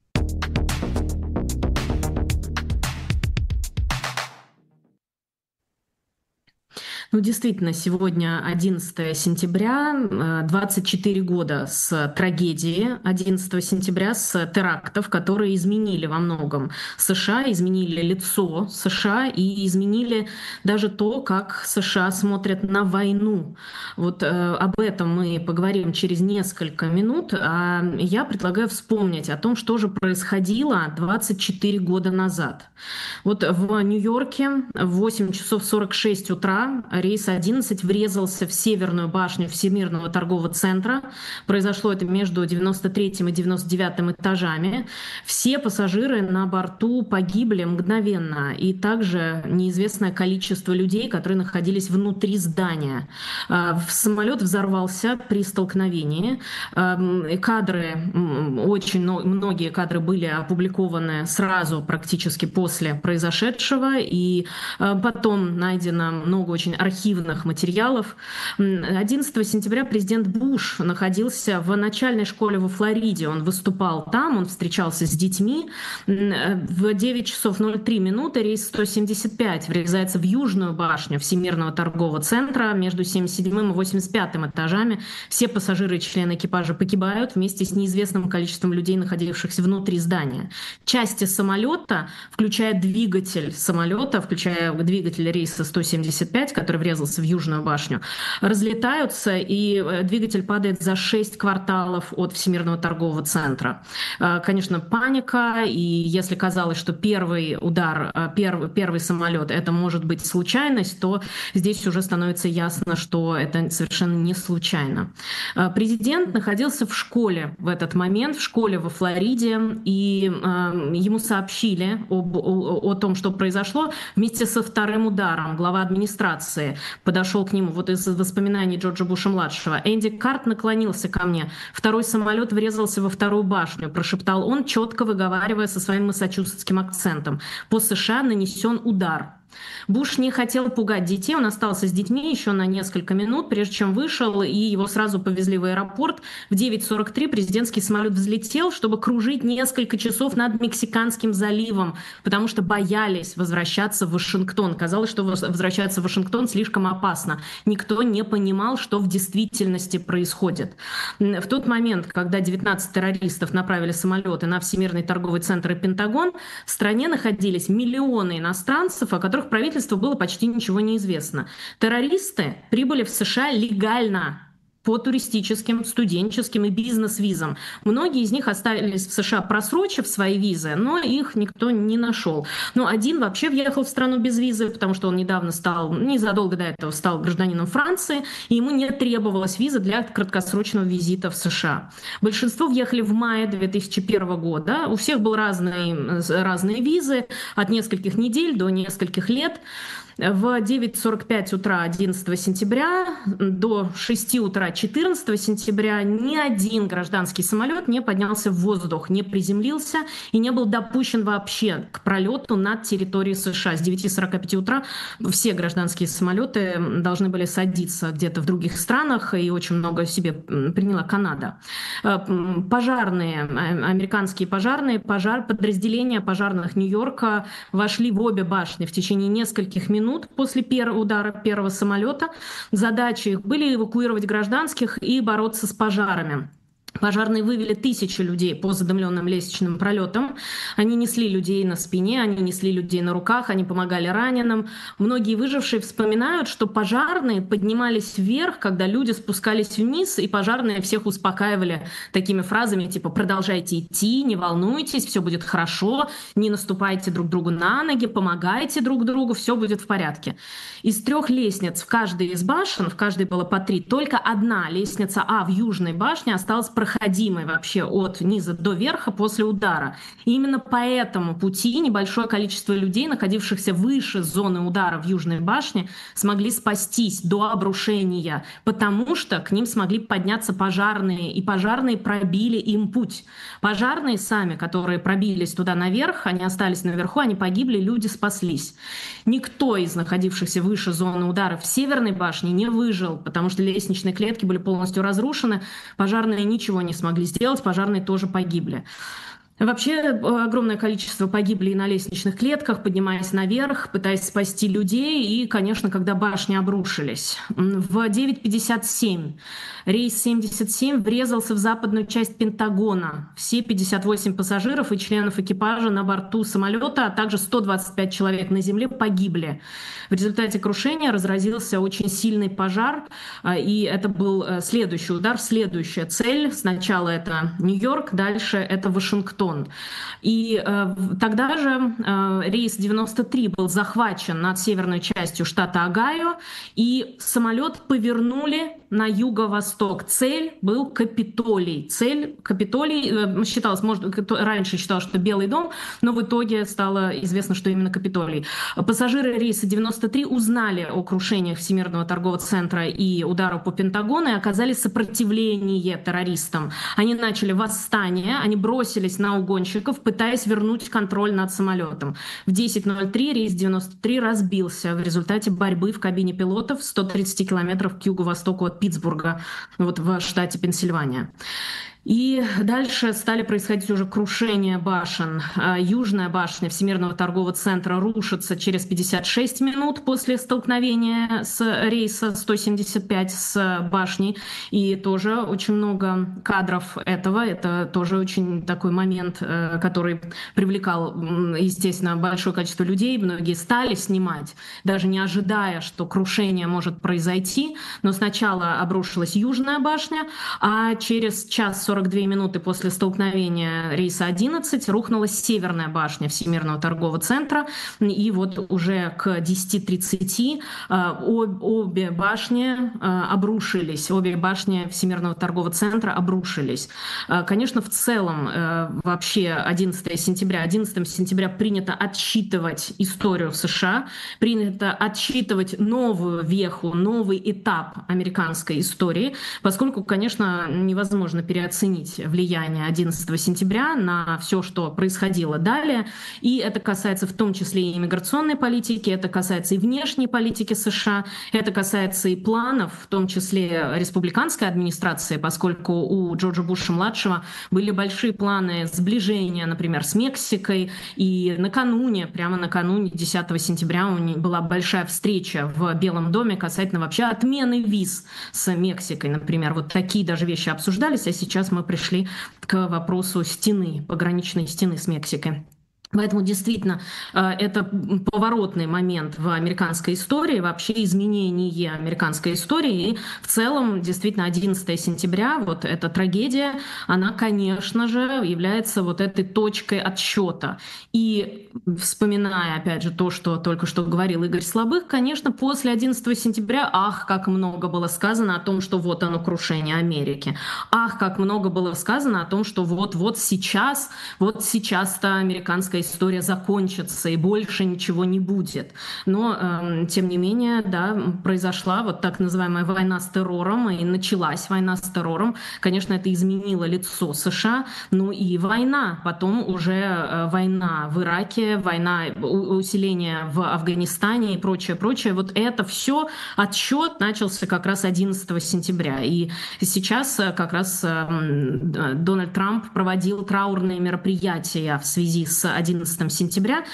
A: Ну, действительно, сегодня одиннадцатое сентября, двадцать четыре года с трагедии одиннадцатого сентября, с терактов, которые изменили во многом США, изменили лицо США и изменили даже то, как США смотрят на войну. Вот э, об этом мы поговорим через несколько минут. А я предлагаю вспомнить о том, что же происходило двадцать четыре года назад. Вот в Нью-Йорке в восемь часов сорок шесть утра рейс одиннадцать врезался в северную башню Всемирного торгового центра. Произошло это между девяносто третьим и девяносто девятым этажами. Все пассажиры на борту погибли мгновенно, и также неизвестное количество людей, которые находились внутри здания. В самолет взорвался при столкновении. Кадры, очень многие кадры были опубликованы сразу, практически после произошедшего, и потом найдено много очень архивных материалов. одиннадцатого сентября президент Буш находился в начальной школе во Флориде. Он выступал там, он встречался с детьми. В девять часов ноль три минуты рейс сто семьдесят пять врезается в южную башню Всемирного торгового центра между семьдесят седьмым и восемьдесят пятым этажами. Все пассажиры и члены экипажа погибают вместе с неизвестным количеством людей, находившихся внутри здания. Части самолета, включая двигатель самолета, включая двигатель рейса сто семьдесят пять, который врезался в южную башню, разлетаются, и двигатель падает за шесть кварталов от Всемирного торгового центра. Конечно, паника, и если казалось, что первый удар, первый, первый самолет — это может быть случайность, то здесь уже становится ясно, что это совершенно не случайно. Президент находился в школе в этот момент, в школе во Флориде, и ему сообщили об, о, о том, что произошло, вместе со вторым ударом. Глава администрации подошел к нему, вот из воспоминаний Джорджа Буша-младшего. «Энди Карт наклонился ко мне. Второй самолет врезался во вторую башню», прошептал он, четко выговаривая со своим массачусетским акцентом. «По США нанесен удар». Буш не хотел пугать детей, он остался с детьми еще на несколько минут, прежде чем вышел, и его сразу повезли в аэропорт. В девять сорок три президентский самолет взлетел, чтобы кружить несколько часов над Мексиканским заливом, потому что боялись возвращаться в Вашингтон. Казалось, что возвращаться в Вашингтон слишком опасно. Никто не понимал, что в действительности происходит. В тот момент, когда девятнадцать террористов направили самолеты на Всемирный торговый центр и Пентагон, в стране находились миллионы иностранцев, о которых правительству было почти ничего не известно. Террористы прибыли в США легально, по туристическим, студенческим и бизнес-визам. Многие из них остались в США, просрочив свои визы, но их никто не нашел. Но один вообще въехал в страну без визы, потому что он недавно стал, незадолго до этого стал гражданином Франции, и ему не требовалась виза для краткосрочного визита в США. Большинство въехали в мае две тысячи первого года. У всех были разные, разные визы, от нескольких недель до нескольких лет. В девять сорок пять утра одиннадцатого сентября до шести утра четырнадцатого сентября ни один гражданский самолет не поднялся в воздух, не приземлился и не был допущен вообще к пролету над территорией США. С девяти сорока пяти утра все гражданские самолеты должны были садиться где-то в других странах, и очень много себе приняла Канада. Пожарные, американские пожарные, пожар, подразделения пожарных Нью-Йорка вошли в обе башни в течение нескольких минут после первого удара первого самолета. Задачи их были эвакуировать гражданских и бороться с пожарами. Пожарные вывели тысячи людей по задымленным лестничным пролетам. Они несли людей на спине, они несли людей на руках, они помогали раненым. Многие выжившие вспоминают, что пожарные поднимались вверх, когда люди спускались вниз, и пожарные всех успокаивали такими фразами типа «продолжайте идти, не волнуйтесь, все будет хорошо, не наступайте друг другу на ноги, помогайте друг другу, все будет в порядке». Из трех лестниц в каждой из башен, в каждой было по три, только одна лестница А в южной башне осталась непроходимой вообще от низа до верха после удара. И именно по этому пути небольшое количество людей, находившихся выше зоны удара в Южной башне, смогли спастись до обрушения, потому что к ним смогли подняться пожарные, и пожарные пробили им путь. Пожарные сами, которые пробились туда наверх, они остались наверху, они погибли, люди спаслись. Никто из находившихся выше зоны удара в Северной башне не выжил, потому что лестничные клетки были полностью разрушены, пожарные ничего не смогли сделать, пожарные тоже погибли. Вообще огромное количество погибли и на лестничных клетках, поднимаясь наверх, пытаясь спасти людей. И, конечно, когда башни обрушились. В девять пятьдесят семь рейс семьдесят семь врезался в западную часть Пентагона. Все пятьдесят восемь пассажиров и членов экипажа на борту самолета, а также сто двадцать пять человек на земле погибли. В результате крушения разразился очень сильный пожар. И это был следующий удар, следующая цель. Сначала это Нью-Йорк, дальше это Вашингтон. И э, тогда же э, рейс девяносто три был захвачен над северной частью штата Огайо, и самолет повернули на юго-восток. Цель был Капитолий. Цель Капитолий э, считалось, может, раньше считалось, что Белый дом, но в итоге стало известно, что именно Капитолий. Пассажиры рейса девяносто три узнали о крушениях Всемирного торгового центра и удару по Пентагону и оказали сопротивление террористам. Они начали восстание, они бросились на угонщиков, пытаясь вернуть контроль над самолетом. В десять ноль три рейс девяносто три разбился в результате борьбы в кабине пилотов в ста тридцати километрах к юго-востоку от Питтсбурга, вот в штате Пенсильвания. И дальше стали происходить уже крушения башен. Южная башня Всемирного торгового центра рушится через пятьдесят шесть минут после столкновения с рейса сто семьдесят пять с башней. И тоже очень много кадров этого. Это тоже очень такой момент, который привлекал, естественно, большое количество людей. Многие стали снимать, даже не ожидая, что крушение может произойти. Но сначала обрушилась Южная башня, а через час сорок две минуты после столкновения рейса одиннадцать рухнула Северная башня Всемирного торгового центра. И вот уже к десяти тридцати обе башни обрушились, обе башни Всемирного торгового центра обрушились. Конечно, в целом вообще одиннадцатого сентября, одиннадцатого сентября принято отсчитывать историю в США, принято отсчитывать новую веху, новый этап американской истории, поскольку, конечно, невозможно переоценить влияние одиннадцатого сентября на все, что происходило далее. И это касается в том числе и иммиграционной политики, это касается и внешней политики США, это касается и планов, в том числе республиканской администрации, поскольку у Джорджа Буша-младшего были большие планы сближения, например, с Мексикой. И накануне, прямо накануне десятого сентября у них была большая встреча в Белом доме касательно вообще отмены виз с Мексикой, например. Вот такие даже вещи обсуждались, а сейчас мы пришли к вопросу стены, пограничной стены с Мексикой. Поэтому действительно это поворотный момент в американской истории, вообще изменение американской истории. И в целом действительно одиннадцатого сентября, вот эта трагедия, она, конечно же, является вот этой точкой отсчета. И вспоминая, опять же, то, что только что говорил Игорь Слабых, конечно, после одиннадцатого сентября, ах, как много было сказано о том, что вот оно крушение Америки. Ах, как много было сказано о том, что вот-вот сейчас, вот сейчас-то американская история закончится и больше ничего не будет. Но, э, тем не менее, да, произошла вот так называемая война с террором, и началась война с террором. Конечно, это изменило лицо США, ну и война, потом уже э, война в Ираке, война, усиление в Афганистане и прочее, прочее. Вот это все, отсчет начался как раз одиннадцатого сентября. И сейчас как раз э, Дональд Трамп проводил траурные мероприятия в связи с одиннадцатым сентября.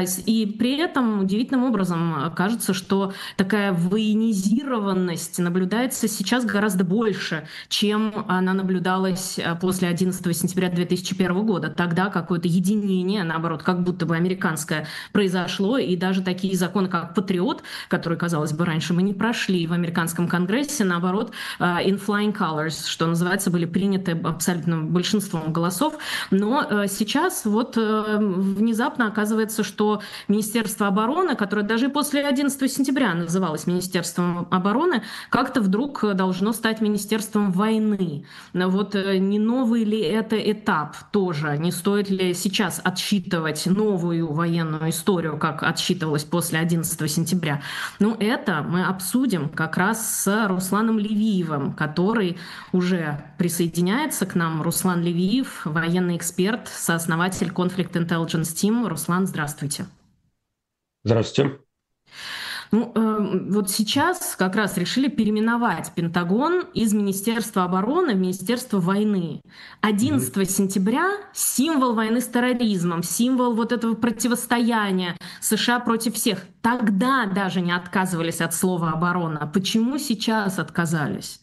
A: И при этом удивительным образом кажется, что такая военизированность наблюдается сейчас гораздо больше, чем она наблюдалась после одиннадцатого сентября две тысячи первого года. Тогда какое-то единение, наоборот, как будто бы американское произошло, и даже такие законы, как «Патриот», которые, казалось бы, раньше мы не прошли в американском конгрессе, наоборот, in flying colors, что называется, были приняты абсолютно большинством голосов. Но сейчас вот внезапно оказывается, что Министерство обороны, которое даже и после одиннадцатого сентября называлось Министерством обороны, как-то вдруг должно стать Министерством войны. Вот не новый ли это этап тоже? Не стоит ли сейчас отсчитывать новую военную историю, как отсчитывалось после одиннадцатого сентября? Ну, это мы обсудим как раз с Русланом Левиевым, который уже присоединяется к нам. Руслан Левиев, военный эксперт, сооснователь Conflict Intelligence Team. Руслан, здравствуйте.
D: Здравствуйте.
A: Ну, э, вот сейчас как раз решили переименовать Пентагон из Министерства обороны в Министерство войны. одиннадцатого сентября символ войны с терроризмом, символ вот этого противостояния США против всех. Тогда даже не отказывались от слова «оборона». Почему сейчас отказались?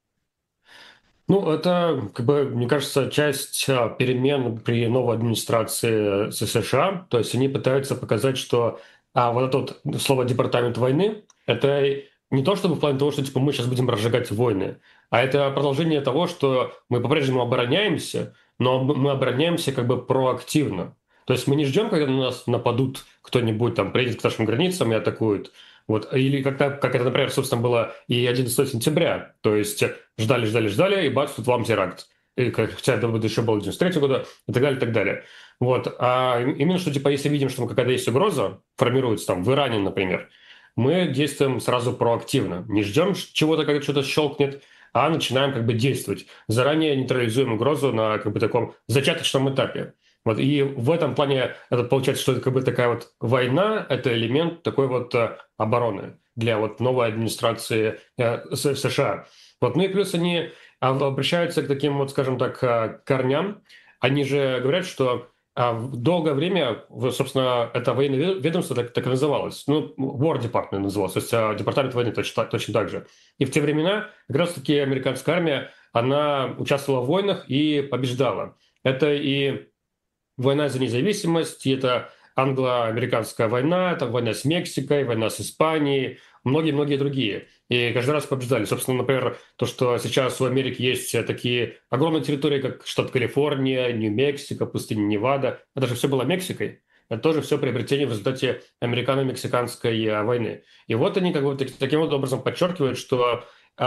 D: Ну, это, как бы, мне кажется, часть перемен при новой администрации США. То есть они пытаются показать, что а, вот это вот слово «департамент войны» — это не то, чтобы в плане того, что типа мы сейчас будем разжигать войны, а это продолжение того, что мы по-прежнему обороняемся, но мы обороняемся как бы проактивно. То есть мы не ждем, когда на нас нападут кто-нибудь, там, приедет к нашим границам и атакует. Вот. Или как, как это, например, собственно, было и одиннадцатого сентября. То есть ждали, ждали, ждали, и бац, тут вам теракт. И, хотя это еще было девяносто третьего года, и так далее, и так далее. Вот. А именно, что, типа, если видим, что какая-то есть угроза, формируется там в Иране, например, мы действуем сразу проактивно. Не ждем чего-то, когда что-то щелкнет, а начинаем как бы действовать. Заранее нейтрализуем угрозу на как бы таком зачаточном этапе. Вот, и в этом плане это получается, что это как бы такая вот война, это элемент такой вот э, обороны для вот новой администрации э, США. Вот, ну и плюс они обращаются к таким вот, скажем так, э, корням. Они же говорят, что э, долгое время, собственно, это военное ведомство так, так и называлось. Ну, War Department называлось, то есть э, департамент войны точно, точно так же. И в те времена как раз-таки американская армия, она участвовала в войнах и побеждала. Это и война за независимость, это англо-американская война, это война с Мексикой, война с Испанией, многие-многие другие. И каждый раз побеждали. Собственно, например, то, что сейчас у Америки есть такие огромные территории, как штат Калифорния, Нью-Мексико, пустыня Невада. Это же все было Мексикой. Это тоже все приобретение в результате американо-мексиканской войны. И вот они как бы таким вот образом подчеркивают, что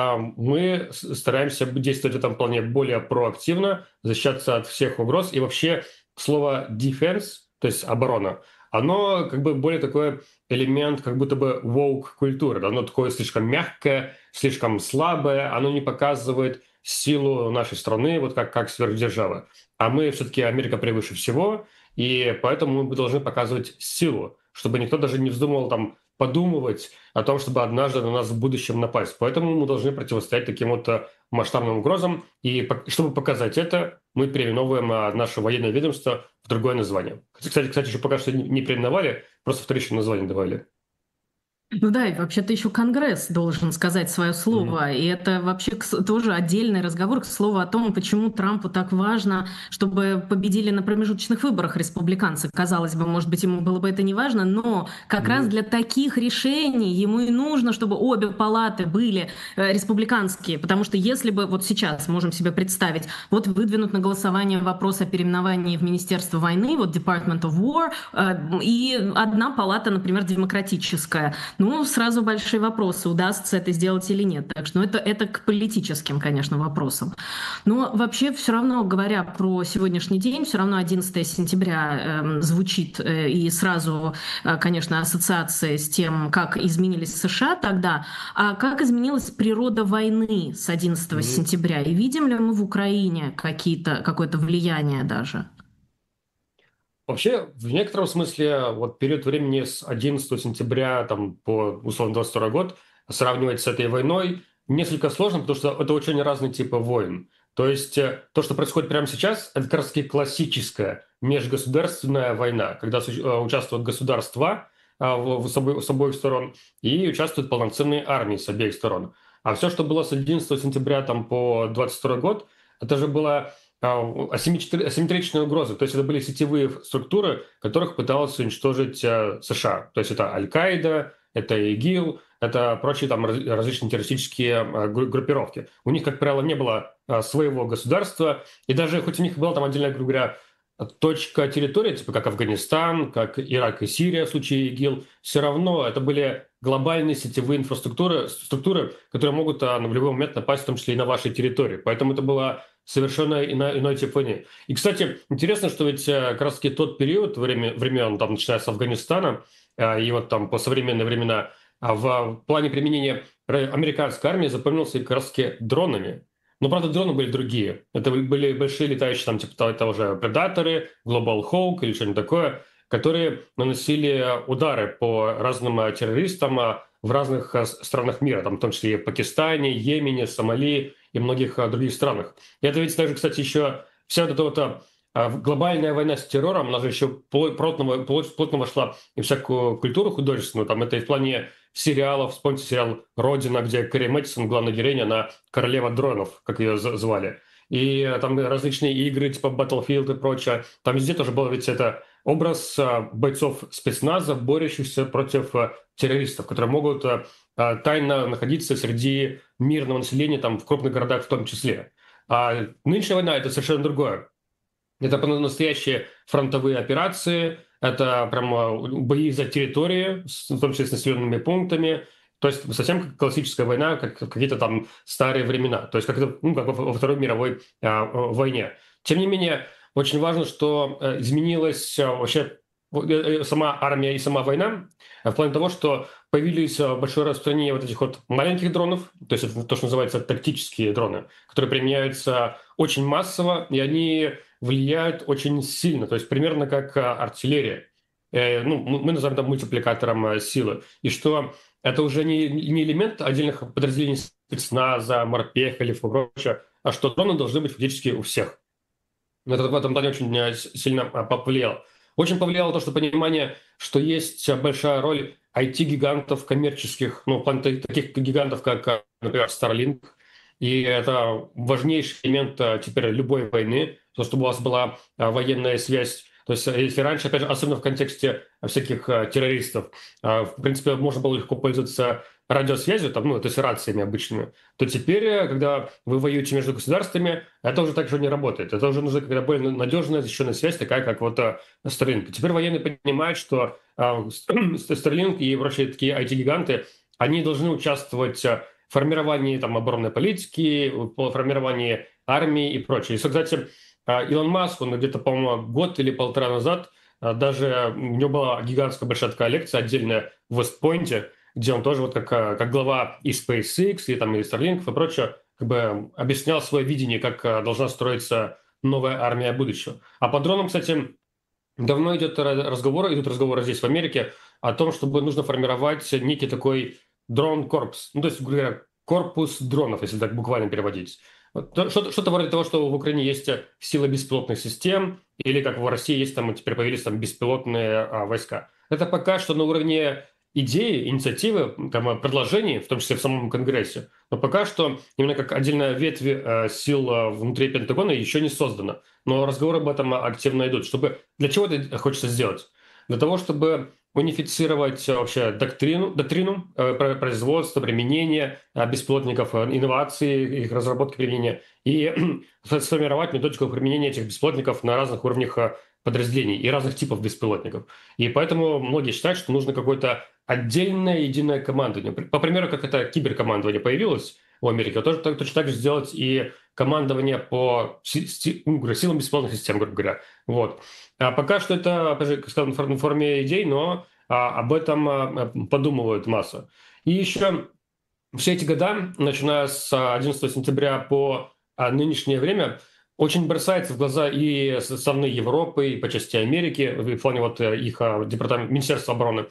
D: мы стараемся действовать в этом плане более проактивно, защищаться от всех угроз. И вообще слово defense, то есть оборона, оно как бы более такой элемент как будто бы woke культуры. Оно такое слишком мягкое, слишком слабое, оно не показывает силу нашей страны, вот как, как сверхдержава. А мы все-таки Америка превыше всего, и поэтому мы должны показывать силу, чтобы никто даже не вздумал там подумывать о том, чтобы однажды на нас в будущем напасть. Поэтому мы должны противостоять таким вот масштабным угрозам. И чтобы показать это, мы переименовываем наше военное ведомство в другое название. Кстати, кстати, еще пока что не переименовали, просто вторичное название добавили.
A: Ну да, и вообще-то еще Конгресс должен сказать свое слово. Mm-hmm. И это вообще тоже отдельный разговор, к слову, о том, почему Трампу так важно, чтобы победили на промежуточных выборах республиканцы. Казалось бы, может быть, ему было бы это не важно, но как mm-hmm. раз для таких решений ему и нужно, чтобы обе палаты были э, республиканские. Потому что если бы вот сейчас, можем себе представить, вот выдвинут на голосование вопрос о переименовании в Министерство войны, вот Department of War, э, и одна палата, например, демократическая. Ну, сразу большие вопросы, удастся это сделать или нет. Так что ну, это, это к политическим, конечно, вопросам. Но вообще все равно, говоря про сегодняшний день, все равно одиннадцатого сентября э, звучит э, и сразу, э, конечно, ассоциация с тем, как изменились США тогда. А как изменилась природа войны с одиннадцатого mm-hmm. сентября? И видим ли мы в Украине какие-то, какое-то влияние даже?
D: Вообще, в некотором смысле, вот период времени с одиннадцатого сентября там, по, условно, двадцать второй год сравнивать с этой войной несколько сложно, потому что это очень разные типы войн. То есть то, что происходит прямо сейчас, это как раз-таки классическая межгосударственная война, когда участвуют государства с обоих сторон и участвуют полноценные армии с обеих сторон. А все, что было с одиннадцатого сентября там, по двадцать второй год, это же было асимметричные угрозы. То есть это были сетевые структуры, которых пыталась уничтожить США. То есть это Аль-Каида, это ИГИЛ, это прочие там различные террористические группировки. У них, как правило, не было своего государства. И даже хоть у них была там отдельная, грубо говоря, точка территории, типа как Афганистан, как Ирак и Сирия в случае ИГИЛ, все равно это были глобальные сетевые инфраструктуры, структуры, которые могут а, в любой момент напасть, в том числе и на вашей территории. Поэтому это была совершенно иной, иной тип войны. И, кстати, интересно, что ведь а, как раз-таки тот период время, времен, там, начиная с Афганистана, а, и вот там по современные времена, а в, в плане применения американской армии запомнился как раз-таки дронами. Но, правда, дроны были другие. Это были большие летающие, там, типа того же Предаторы, Global Hawk или что-нибудь такое, которые наносили удары по разным э, террористам э, в разных э, странах мира, там, в том числе и Пакистане, Йемене, Сомали и многих э, других странах. И это ведь даже, кстати, еще вся вот эта вот э, глобальная война с террором, она же еще плотно, плотно вошла и всякую культуру художественную. Там это и в плане сериалов. Вспомните сериал «Родина», где Кэрри Мэтисон, главная героиня, она королева дронов, как ее звали. И там различные игры, типа Battlefield и прочее. Там везде тоже был ведь это образ бойцов спецназа, борющихся против террористов, которые могут тайно находиться среди мирного населения, там, в крупных городах в том числе. А нынешняя война – это совершенно другое. Это настоящие фронтовые операции, это прямо бои за территории, в том числе с населенными пунктами. То есть совсем как классическая война, как в какие-то там старые времена. То есть как, это, ну, как во Второй мировой а, войне. Тем не менее, очень важно, что изменилась вообще сама армия и сама война в плане того, что появились большое распространение вот этих вот маленьких дронов, то есть это то, что называется тактические дроны, которые применяются очень массово, и они влияют очень сильно, то есть примерно как артиллерия. Ну, мы называем это мультипликатором силы. И что это уже не, не элемент отдельных подразделений спецназа, морпех или прочее, а что дроны должны быть фактически у всех. Это в этом плане очень сильно повлияло. Очень повлияло то, что понимание, что есть большая роль ай ти-гигантов коммерческих, ну, в плане таких гигантов, как, например, Starlink. И это важнейший элемент теперь любой войны, то, чтобы у вас была военная связь. То есть если раньше, опять же, особенно в контексте всяких террористов, в принципе, можно было легко пользоваться радиосвязью, там, ну, то есть рациями обычными, то теперь, когда вы воюете между государствами, это уже так же не работает. Это уже нужна когда более надежная защищенная связь, такая как вот Starlink. Теперь военные понимают, что Starlink и прочие такие ай ти-гиганты, они должны участвовать в формировании там, оборонной политики, в формировании армии и прочее. И, кстати, Илон Маск, он где-то, по-моему, год или полтора назад, даже у него была гигантская большая такая лекция отдельная в Вестпойнте, где он тоже вот как, как глава и SpaceX, и, там, и Starlink и прочее, как бы объяснял свое видение, как должна строиться новая армия будущего. А по дронам, кстати, давно идет разговор, идут разговоры здесь в Америке о том, чтобы нужно формировать некий такой дрон-корпус. Ну, то есть, грубо говоря, корпус дронов, если так буквально переводить. Что-то, что-то вроде того, что в Украине есть сила беспилотных систем, или как в России есть, там теперь появились там беспилотные а, войска. Это пока что на уровне идеи, инициативы, там, предложений, в том числе в самом Конгрессе. Но пока что именно как отдельная ветвь э, сил э, внутри Пентагона еще не создана. Но разговоры об этом активно идут. Чтобы... Для чего это хочется сделать? Для того, чтобы унифицировать вообще доктрину, доктрину э, производства, применения э, беспилотников, инноваций, их разработки, применения, и сформировать методику применения этих беспилотников на разных уровнях подразделений и разных типов беспилотников. И поэтому многие считают, что нужно какое-то отдельное единое командование. По примеру, как это киберкомандование появилось в Америке, тоже так, точно так же сделать и командование по силам беспилотных систем, грубо говоря. Вот. А пока что это, опять же, как сказал, в форме идей, но а, об этом а, подумывают масса. И еще все эти года, начиная с одиннадцатого сентября по а, нынешнее время, очень бросается в глаза и со стороны Европы, и по части Америки, в плане вот их департамента, Министерства обороны,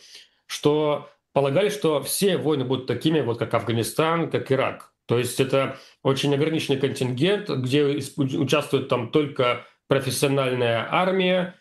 D: что полагали, что все войны будут такими, вот как Афганистан, как Ирак. То есть это очень ограниченный контингент, где участвует там только профессиональная армия,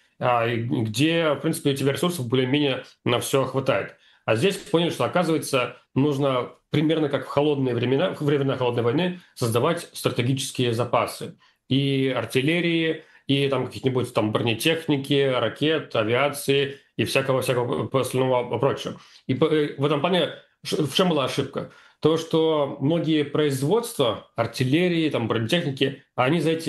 D: где, в принципе, этих ресурсов более-менее на все хватает. А здесь поняли, что, оказывается, нужно примерно как в холодные времена, в времена холодной войны создавать стратегические запасы. И артиллерии, и там каких-нибудь там бронетехники, ракет, авиации и всякого-всякого остального прочего. И в этом плане в чем была ошибка? То, что многие производства артиллерии, там, бронетехники, они за эти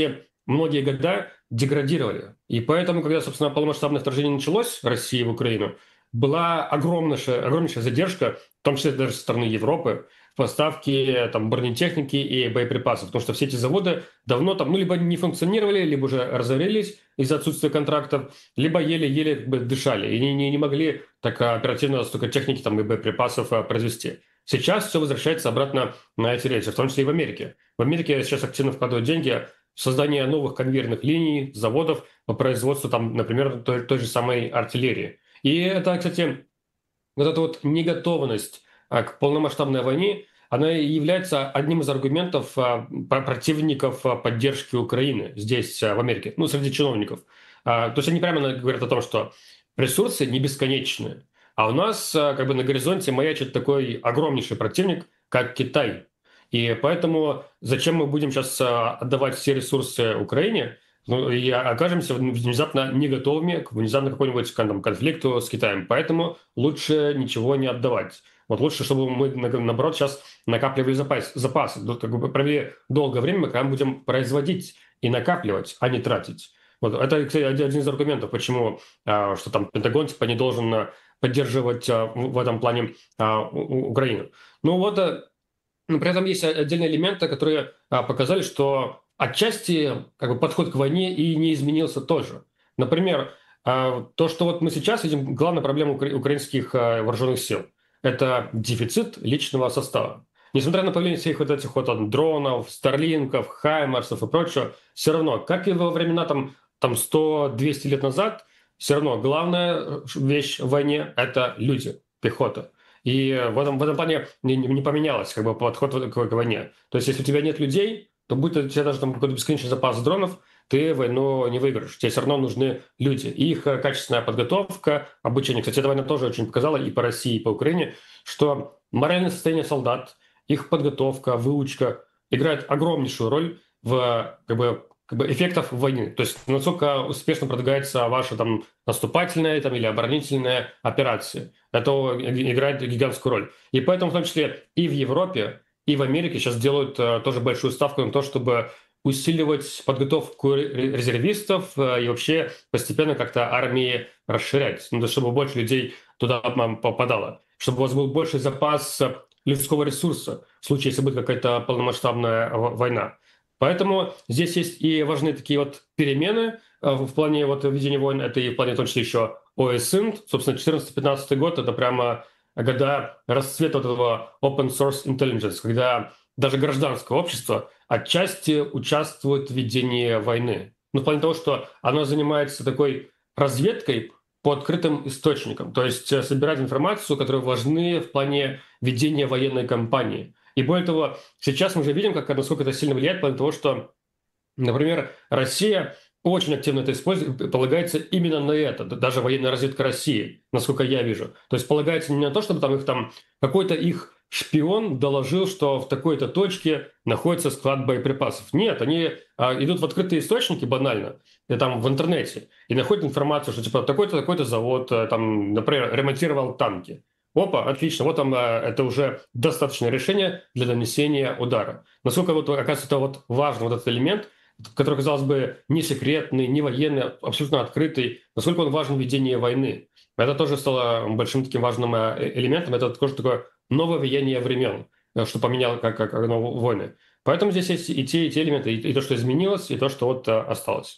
D: многие года деградировали. И поэтому, когда, собственно, полномасштабное вторжение началось России в Украину, была огромнейшая, огромнейшая задержка, в том числе даже со стороны Европы, в поставке там, бронетехники и боеприпасов. Потому что все эти заводы давно там, ну, либо не функционировали, либо уже разорились из-за отсутствия контрактов, либо еле-еле как бы дышали и не, не, не могли так оперативно столько техники там, и боеприпасов а, произвести. Сейчас все возвращается обратно на эти рельсы, в том числе и в Америке. В Америке сейчас активно вкладывают деньги в создание новых конвейерных линий, заводов по производству, там, например, той, той же самой артиллерии. И это, кстати, вот эта вот неготовность а, к полномасштабной войне, она и является одним из аргументов а, противников а, поддержки Украины здесь, а, в Америке, ну, среди чиновников. А, то есть они прямо говорят о том, что ресурсы не бесконечны, а у нас а, как бы на горизонте маячит такой огромнейший противник, как Китай. И поэтому зачем мы будем сейчас а, отдавать все ресурсы Украине, ну, и окажемся внезапно не готовыми к внезапно какому-нибудь там, конфликту с Китаем. Поэтому лучше ничего не отдавать. Вот лучше, чтобы мы, наоборот, сейчас накапливали запас, запасы. Как бы провели долгое время, когда мы будем производить и накапливать, а не тратить. Вот это, кстати, один из аргументов, почему а, что там Пентагон типа не должен поддерживать а, в этом плане а, Украину. Ну вот, а, при этом есть отдельные элементы, которые а, показали, что отчасти как бы, подход к войне и не изменился тоже. Например, а, то, что вот мы сейчас видим, главная проблема укра- украинских а, вооруженных сил – это дефицит личного состава. Несмотря на появление всех вот этих вот там, дронов, старлинков, хаймарсов и прочего, все равно, как и во времена там, там сто-двести лет назад, все равно главная вещь в войне – это люди, пехота. И в этом, в этом плане не, не поменялось как бы, подход к, к войне. То есть, если у тебя нет людей, то будет у тебя даже там какой-то бесконечный запас дронов, ты войну не выиграешь. Тебе все равно нужны люди. И их качественная подготовка, обучение. Кстати, эта война тоже очень показала и по России, и по Украине, что моральное состояние солдат, их подготовка, выучка играет огромнейшую роль в как бы, как бы эффектах войны. То есть насколько успешно продвигается ваша там, наступательная там, или оборонительная операция. Это играет гигантскую роль. И поэтому в том числе и в Европе, и в Америке сейчас делают uh, тоже большую ставку на то, чтобы усиливать подготовку резервистов uh, и вообще постепенно как-то армии расширять, ну, чтобы больше людей туда попадало, чтобы у вас был больше запас людского ресурса в случае, если будет какая-то полномасштабная война. Поэтому здесь есть и важные такие вот перемены uh, в плане вот ведения войн, это и в плане в том числе еще ОСИНТ, собственно, четырнадцатый-пятнадцатый год, это прямо года расцвета вот этого open source intelligence, когда даже гражданское общество отчасти участвует в ведении войны. Ну, в плане того, что оно занимается такой разведкой по открытым источникам, то есть собирать информацию, которая важны в плане ведения военной кампании. И более того, сейчас мы уже видим, как, насколько это сильно влияет в плане того, что, например, Россия очень активно это использует, полагается именно на это, даже военная разведка России, насколько я вижу. То есть полагается не на то, чтобы там их там какой-то их шпион доложил, что в такой-то точке находится склад боеприпасов. Нет, они а, идут в открытые источники банально, и там в интернете, и находят информацию, что типа такой-то такой-то завод, там, например, ремонтировал танки. Опа, отлично, вот там а, это уже достаточное решение для нанесения удара. Насколько вот, оказывается, это вот важный вот этот элемент, который, казалось бы, не секретный, не военный, абсолютно открытый, насколько он важен в ведении войны. Это тоже стало большим таким важным элементом. Это тоже такое новое влияние времен, что поменяло как, как, как войны. Поэтому здесь есть и те, и те элементы, и, и то, что изменилось, и то, что вот осталось.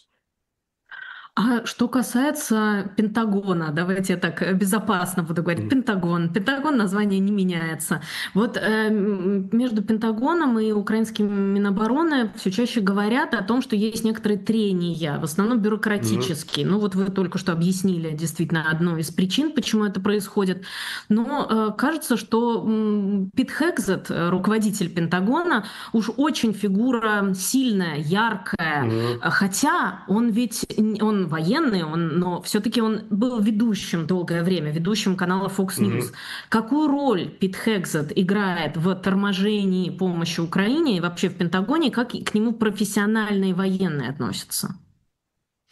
A: А что касается Пентагона, давайте я так безопасно буду говорить, mm. Пентагон. Пентагон, название не меняется. Вот э, между Пентагоном и украинским Минобороны все чаще говорят о том, что есть некоторые трения, в основном бюрократические. Mm. Ну вот вы только что объяснили действительно одну из причин, почему это происходит. Но э, кажется, что э, Пит Хекзет, руководитель Пентагона, уж очень фигура сильная, яркая, mm. хотя он ведь... он военный, он, но все-таки он был ведущим долгое время, ведущим канала Fox News. Mm-hmm. Какую роль Пит Хекзет играет в торможении помощи Украине и вообще в Пентагоне, как к нему профессиональные военные относятся?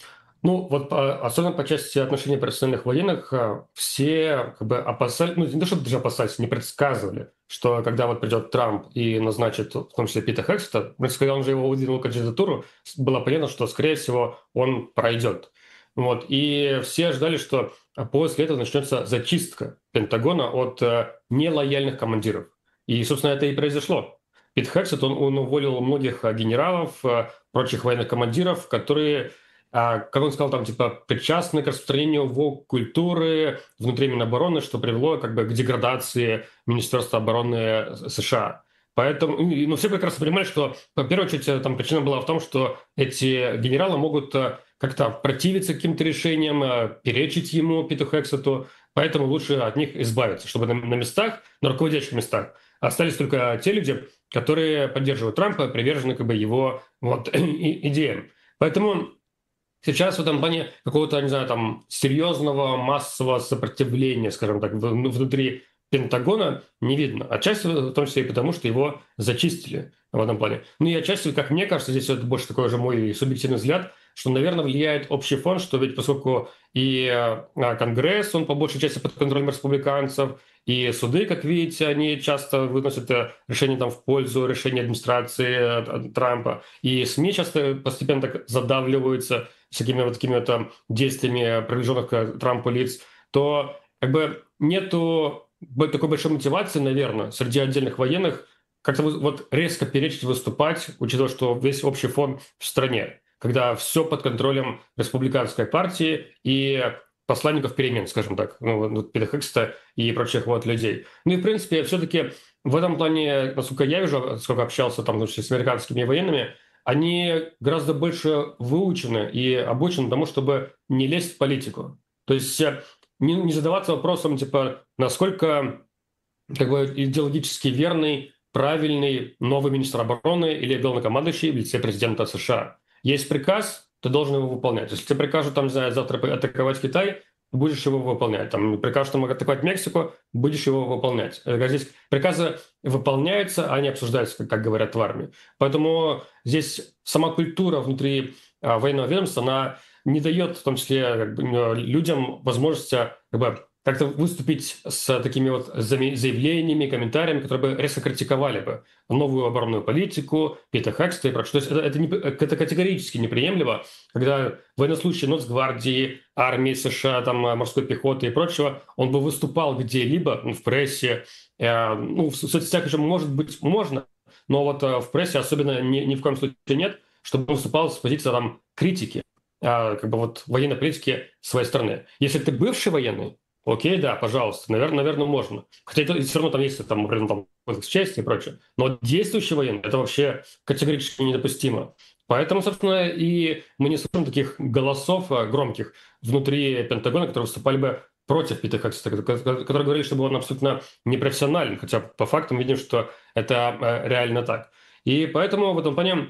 D: Ну, вот по- особенно по части отношений профессиональных военных, э, все как бы опасались, ну, не то чтобы даже опасались, не предсказывали, что когда вот придет Трамп и назначит, в том числе, Пита Хексета, в принципе, когда он же его выдвинул кандидатуру, с- было понятно, что, скорее всего, он пройдет. Вот. И все ожидали, что после этого начнется зачистка Пентагона от э, нелояльных командиров. И, собственно, это и произошло. Пит Хексет, он, он уволил многих э, генералов, э, прочих военных командиров, которые, а, как он сказал, там, типа, причастны к распространению вок-культуры внутри Минобороны, что привело как бы к деградации Министерства обороны США. Поэтому, и, ну, все прекрасно понимали, что, в первую очередь, э, там причина была в том, что эти генералы могут э, как-то противиться каким-то решениям, э, перечить ему, Питу Хексету, поэтому лучше от них избавиться, чтобы на, на местах, на руководящих местах остались только те люди, которые поддерживают Трампа, привержены как бы его вот, и- идеям. Поэтому сейчас в этом плане какого-то, не знаю, там серьезного массового сопротивления, скажем так, в- ну, внутри Пентагона не видно. Отчасти в том числе и потому, что его зачистили в этом плане. Ну и отчасти, как мне кажется, здесь это больше такой же мой субъективный взгляд, что, наверное, влияет общий фон, что ведь поскольку и э, Конгресс, он по большей части под контролем республиканцев, и суды, как видите, они часто выносят э, решения там в пользу решения администрации э, Трампа, и СМИ часто постепенно так задавливаются всякими вот такими вот там действиями приближенных к Трампу лиц, то как бы нету б- такой большой мотивации, наверное, среди отдельных военных как-то вы- вот резко перечить выступать, учитывая, что весь общий фон в стране, когда все под контролем республиканской партии и посланников перемен, скажем так, ну, вот вот Пита Хекста и прочих вот людей. Ну и, в принципе, все-таки в этом плане, насколько я вижу, сколько общался там, ну, с американскими военными, они гораздо больше выучены и обучены тому, чтобы не лезть в политику. То есть э, не, не задаваться вопросом, типа, насколько как бы идеологически верный, правильный новый министр обороны или главнокомандующий в лице президента США. Есть приказ, ты должен его выполнять. Если тебе прикажут, там, не знаю, завтра атаковать Китай, будешь его выполнять. Там прикажут там, атаковать Мексику, будешь его выполнять. Э, Здесь приказы выполняются, а не обсуждаются, как, как говорят в армии. Поэтому здесь сама культура внутри а, военного ведомства, она не дает, в том числе, как бы, э, людям возможности как бы, как-то выступить с такими вот заме- заявлениями, комментариями, которые бы резко критиковали бы новую оборонную политику, Пита Хекста и прочее. То есть это, это, не- это категорически неприемлемо, когда военнослужащий Нацгвардии, армии США, там, морской пехоты и прочего, он бы выступал где-либо, ну, в прессе, э, ну, в соцсетях еще, может быть, можно, но вот э, в прессе особенно ни, ни в коем случае нет, чтобы он выступал с позиции там, критики, а, как бы вот военной политики своей страны. Если ты бывший военный, окей, да, пожалуйста, наверное, наверное, можно. Хотя это все равно там есть там, например, там кодекс чести и прочее. Но вот действующий военный это вообще категорически недопустимо. Поэтому, собственно, и мы не слышим таких голосов а, громких внутри Пентагона, которые выступали бы против Пита Хекста, которые говорили, что он абсолютно непрофессионален, хотя по фактам видим, что это э, реально так. И поэтому в этом плане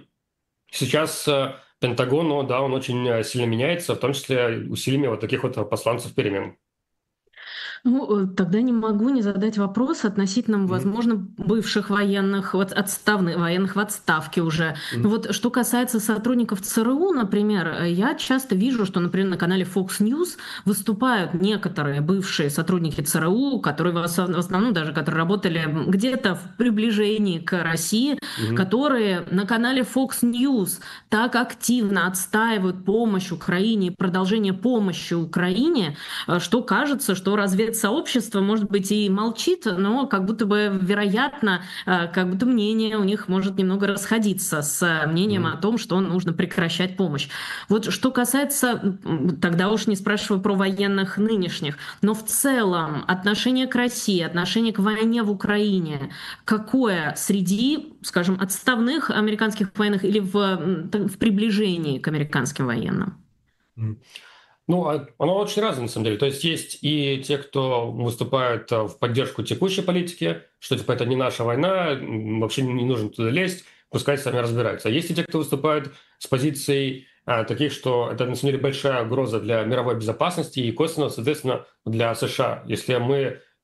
D: сейчас э, Пентагон, ну, да, он очень э, сильно меняется, в том числе усилиями вот таких вот посланцев перемен.
A: Ну, э, тогда не могу не задать вопрос относительно,
D: Мгм.
A: возможно, бывших военных, вот отставных, военных в отставке уже. Ну
D: Мгм.
A: вот что касается сотрудников ЦРУ, например, э, я часто вижу, что, например, на канале Fox News выступают некоторые бывшие сотрудники ЦРУ, которые в осо- в основном даже, которые работали где-то в приближении к России,
D: Мгм.
A: которые на канале Fox News так активно отстаивают помощь Украине и продолжение помощи Украине, э, что кажется, что разведсообщество, может быть, и молчит, но как будто бы, вероятно, э, как будто мнение у них может немного расходиться с э, мнением о
D: Мгм.
A: том, что нужно прекращать помощь. Вот что касается, м, тогда уж не спрашиваю про военных нынешних, но в целом отношение к России, отношение к войне в Украине, какое среди, скажем, отставных американских военных или в, м, в приближении к американским военным?
D: Мгм. Ну, а оно очень разное, на самом деле. То есть есть и те, кто выступают а, в поддержку текущей политики, что типа это не наша война, м, вообще не нужно туда лезть, пускай сами разбираются. А есть и те, кто выступает с позицией а, таких, что это на самом деле большая угроза для мировой безопасности и косвенно, соответственно, для США. Если мы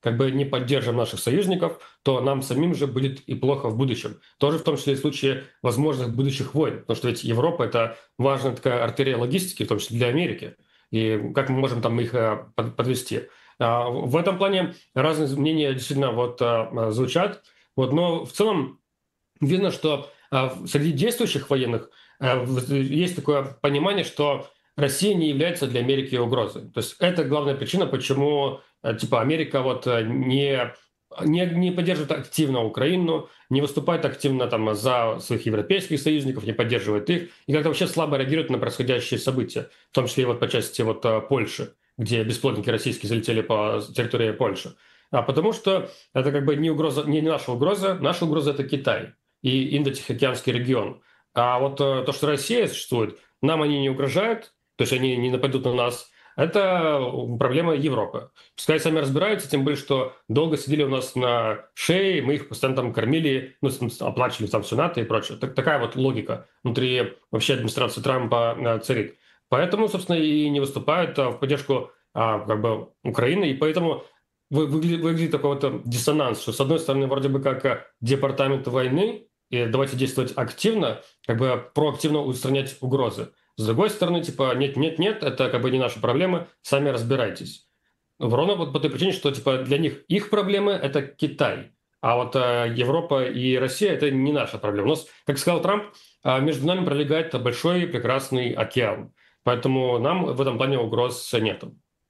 D: как бы не поддержим наших союзников, то нам самим же будет и плохо в будущем. Тоже в том числе и в случае возможных будущих войн. Потому что ведь Европа – это важная такая артерия логистики, в том числе для Америки. И как мы можем там их подвести? В этом плане разные мнения действительно вот звучат. Вот, но в целом видно, что среди действующих военных есть такое понимание, что Россия не является для Америки угрозой. То есть это главная причина, почему типа Америка вот не, не, не поддерживает активно Украину, не выступает активно там за своих европейских союзников, не поддерживает их, и как-то вообще слабо реагирует на происходящие события, в том числе и вот по части вот Польши, где беспилотники российские залетели по территории Польши. А потому что это как бы не угроза, не наша угроза, наша угроза – это Китай и Индо-Тихоокеанский регион. А вот то, что Россия существует, нам они не угрожают, то есть они не нападут на нас, это проблема Европы. Пускай сами разбираются, тем более, что долго сидели у нас на шее, мы их постоянно там кормили, ну, оплачивали там все НАТО и прочее. Так, такая вот логика внутри вообще администрации Трампа царит. Поэтому, собственно, и не выступают в поддержку а, как бы Украины, и поэтому выглядит, выглядит такой вот диссонанс, что с одной стороны вроде бы как департамент войны, и давайте действовать активно, как бы проактивно устранять угрозы. С другой стороны, типа, нет-нет-нет, это как бы не наша проблема, сами разбирайтесь. Ровно вот по той причине, что типа для них их проблемы – это Китай, а вот э, Европа и Россия – это не наша проблема. У нас, как сказал Трамп, э, между нами пролегает большой прекрасный океан, поэтому нам в этом плане угроз нет.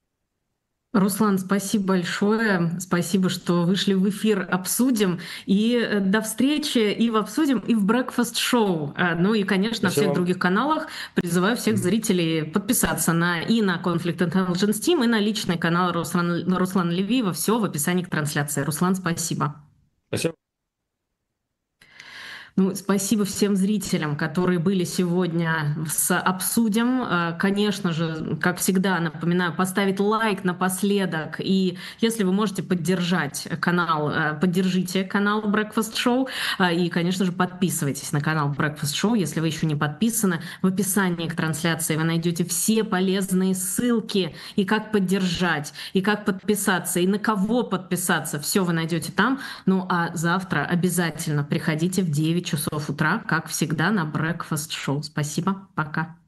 A: Руслан, спасибо большое. Спасибо, что вышли в эфир «Обсудим». И до встречи и в «Обсудим», и в Breakfast Show. Ну и, конечно,
D: Спасибо.
A: На всех других каналах призываю всех зрителей подписаться на и на Conflict Intelligence Team, и на личный канал Руслана, Руслана Левиева. Все в описании к трансляции. Руслан, спасибо.
D: Спасибо.
A: Ну, спасибо всем зрителям, которые были сегодня с «Обсудим». Конечно же, как всегда, напоминаю, поставить лайк напоследок. И если вы можете поддержать канал, поддержите канал Breakfast Show. И, конечно же, подписывайтесь на канал Breakfast Show, если вы еще не подписаны. В описании к трансляции вы найдете все полезные ссылки, и как поддержать, и как подписаться, и на кого подписаться. Все вы найдете там. Ну а завтра обязательно приходите в девять часов утра, как всегда, на Breakfast Show. Спасибо, пока.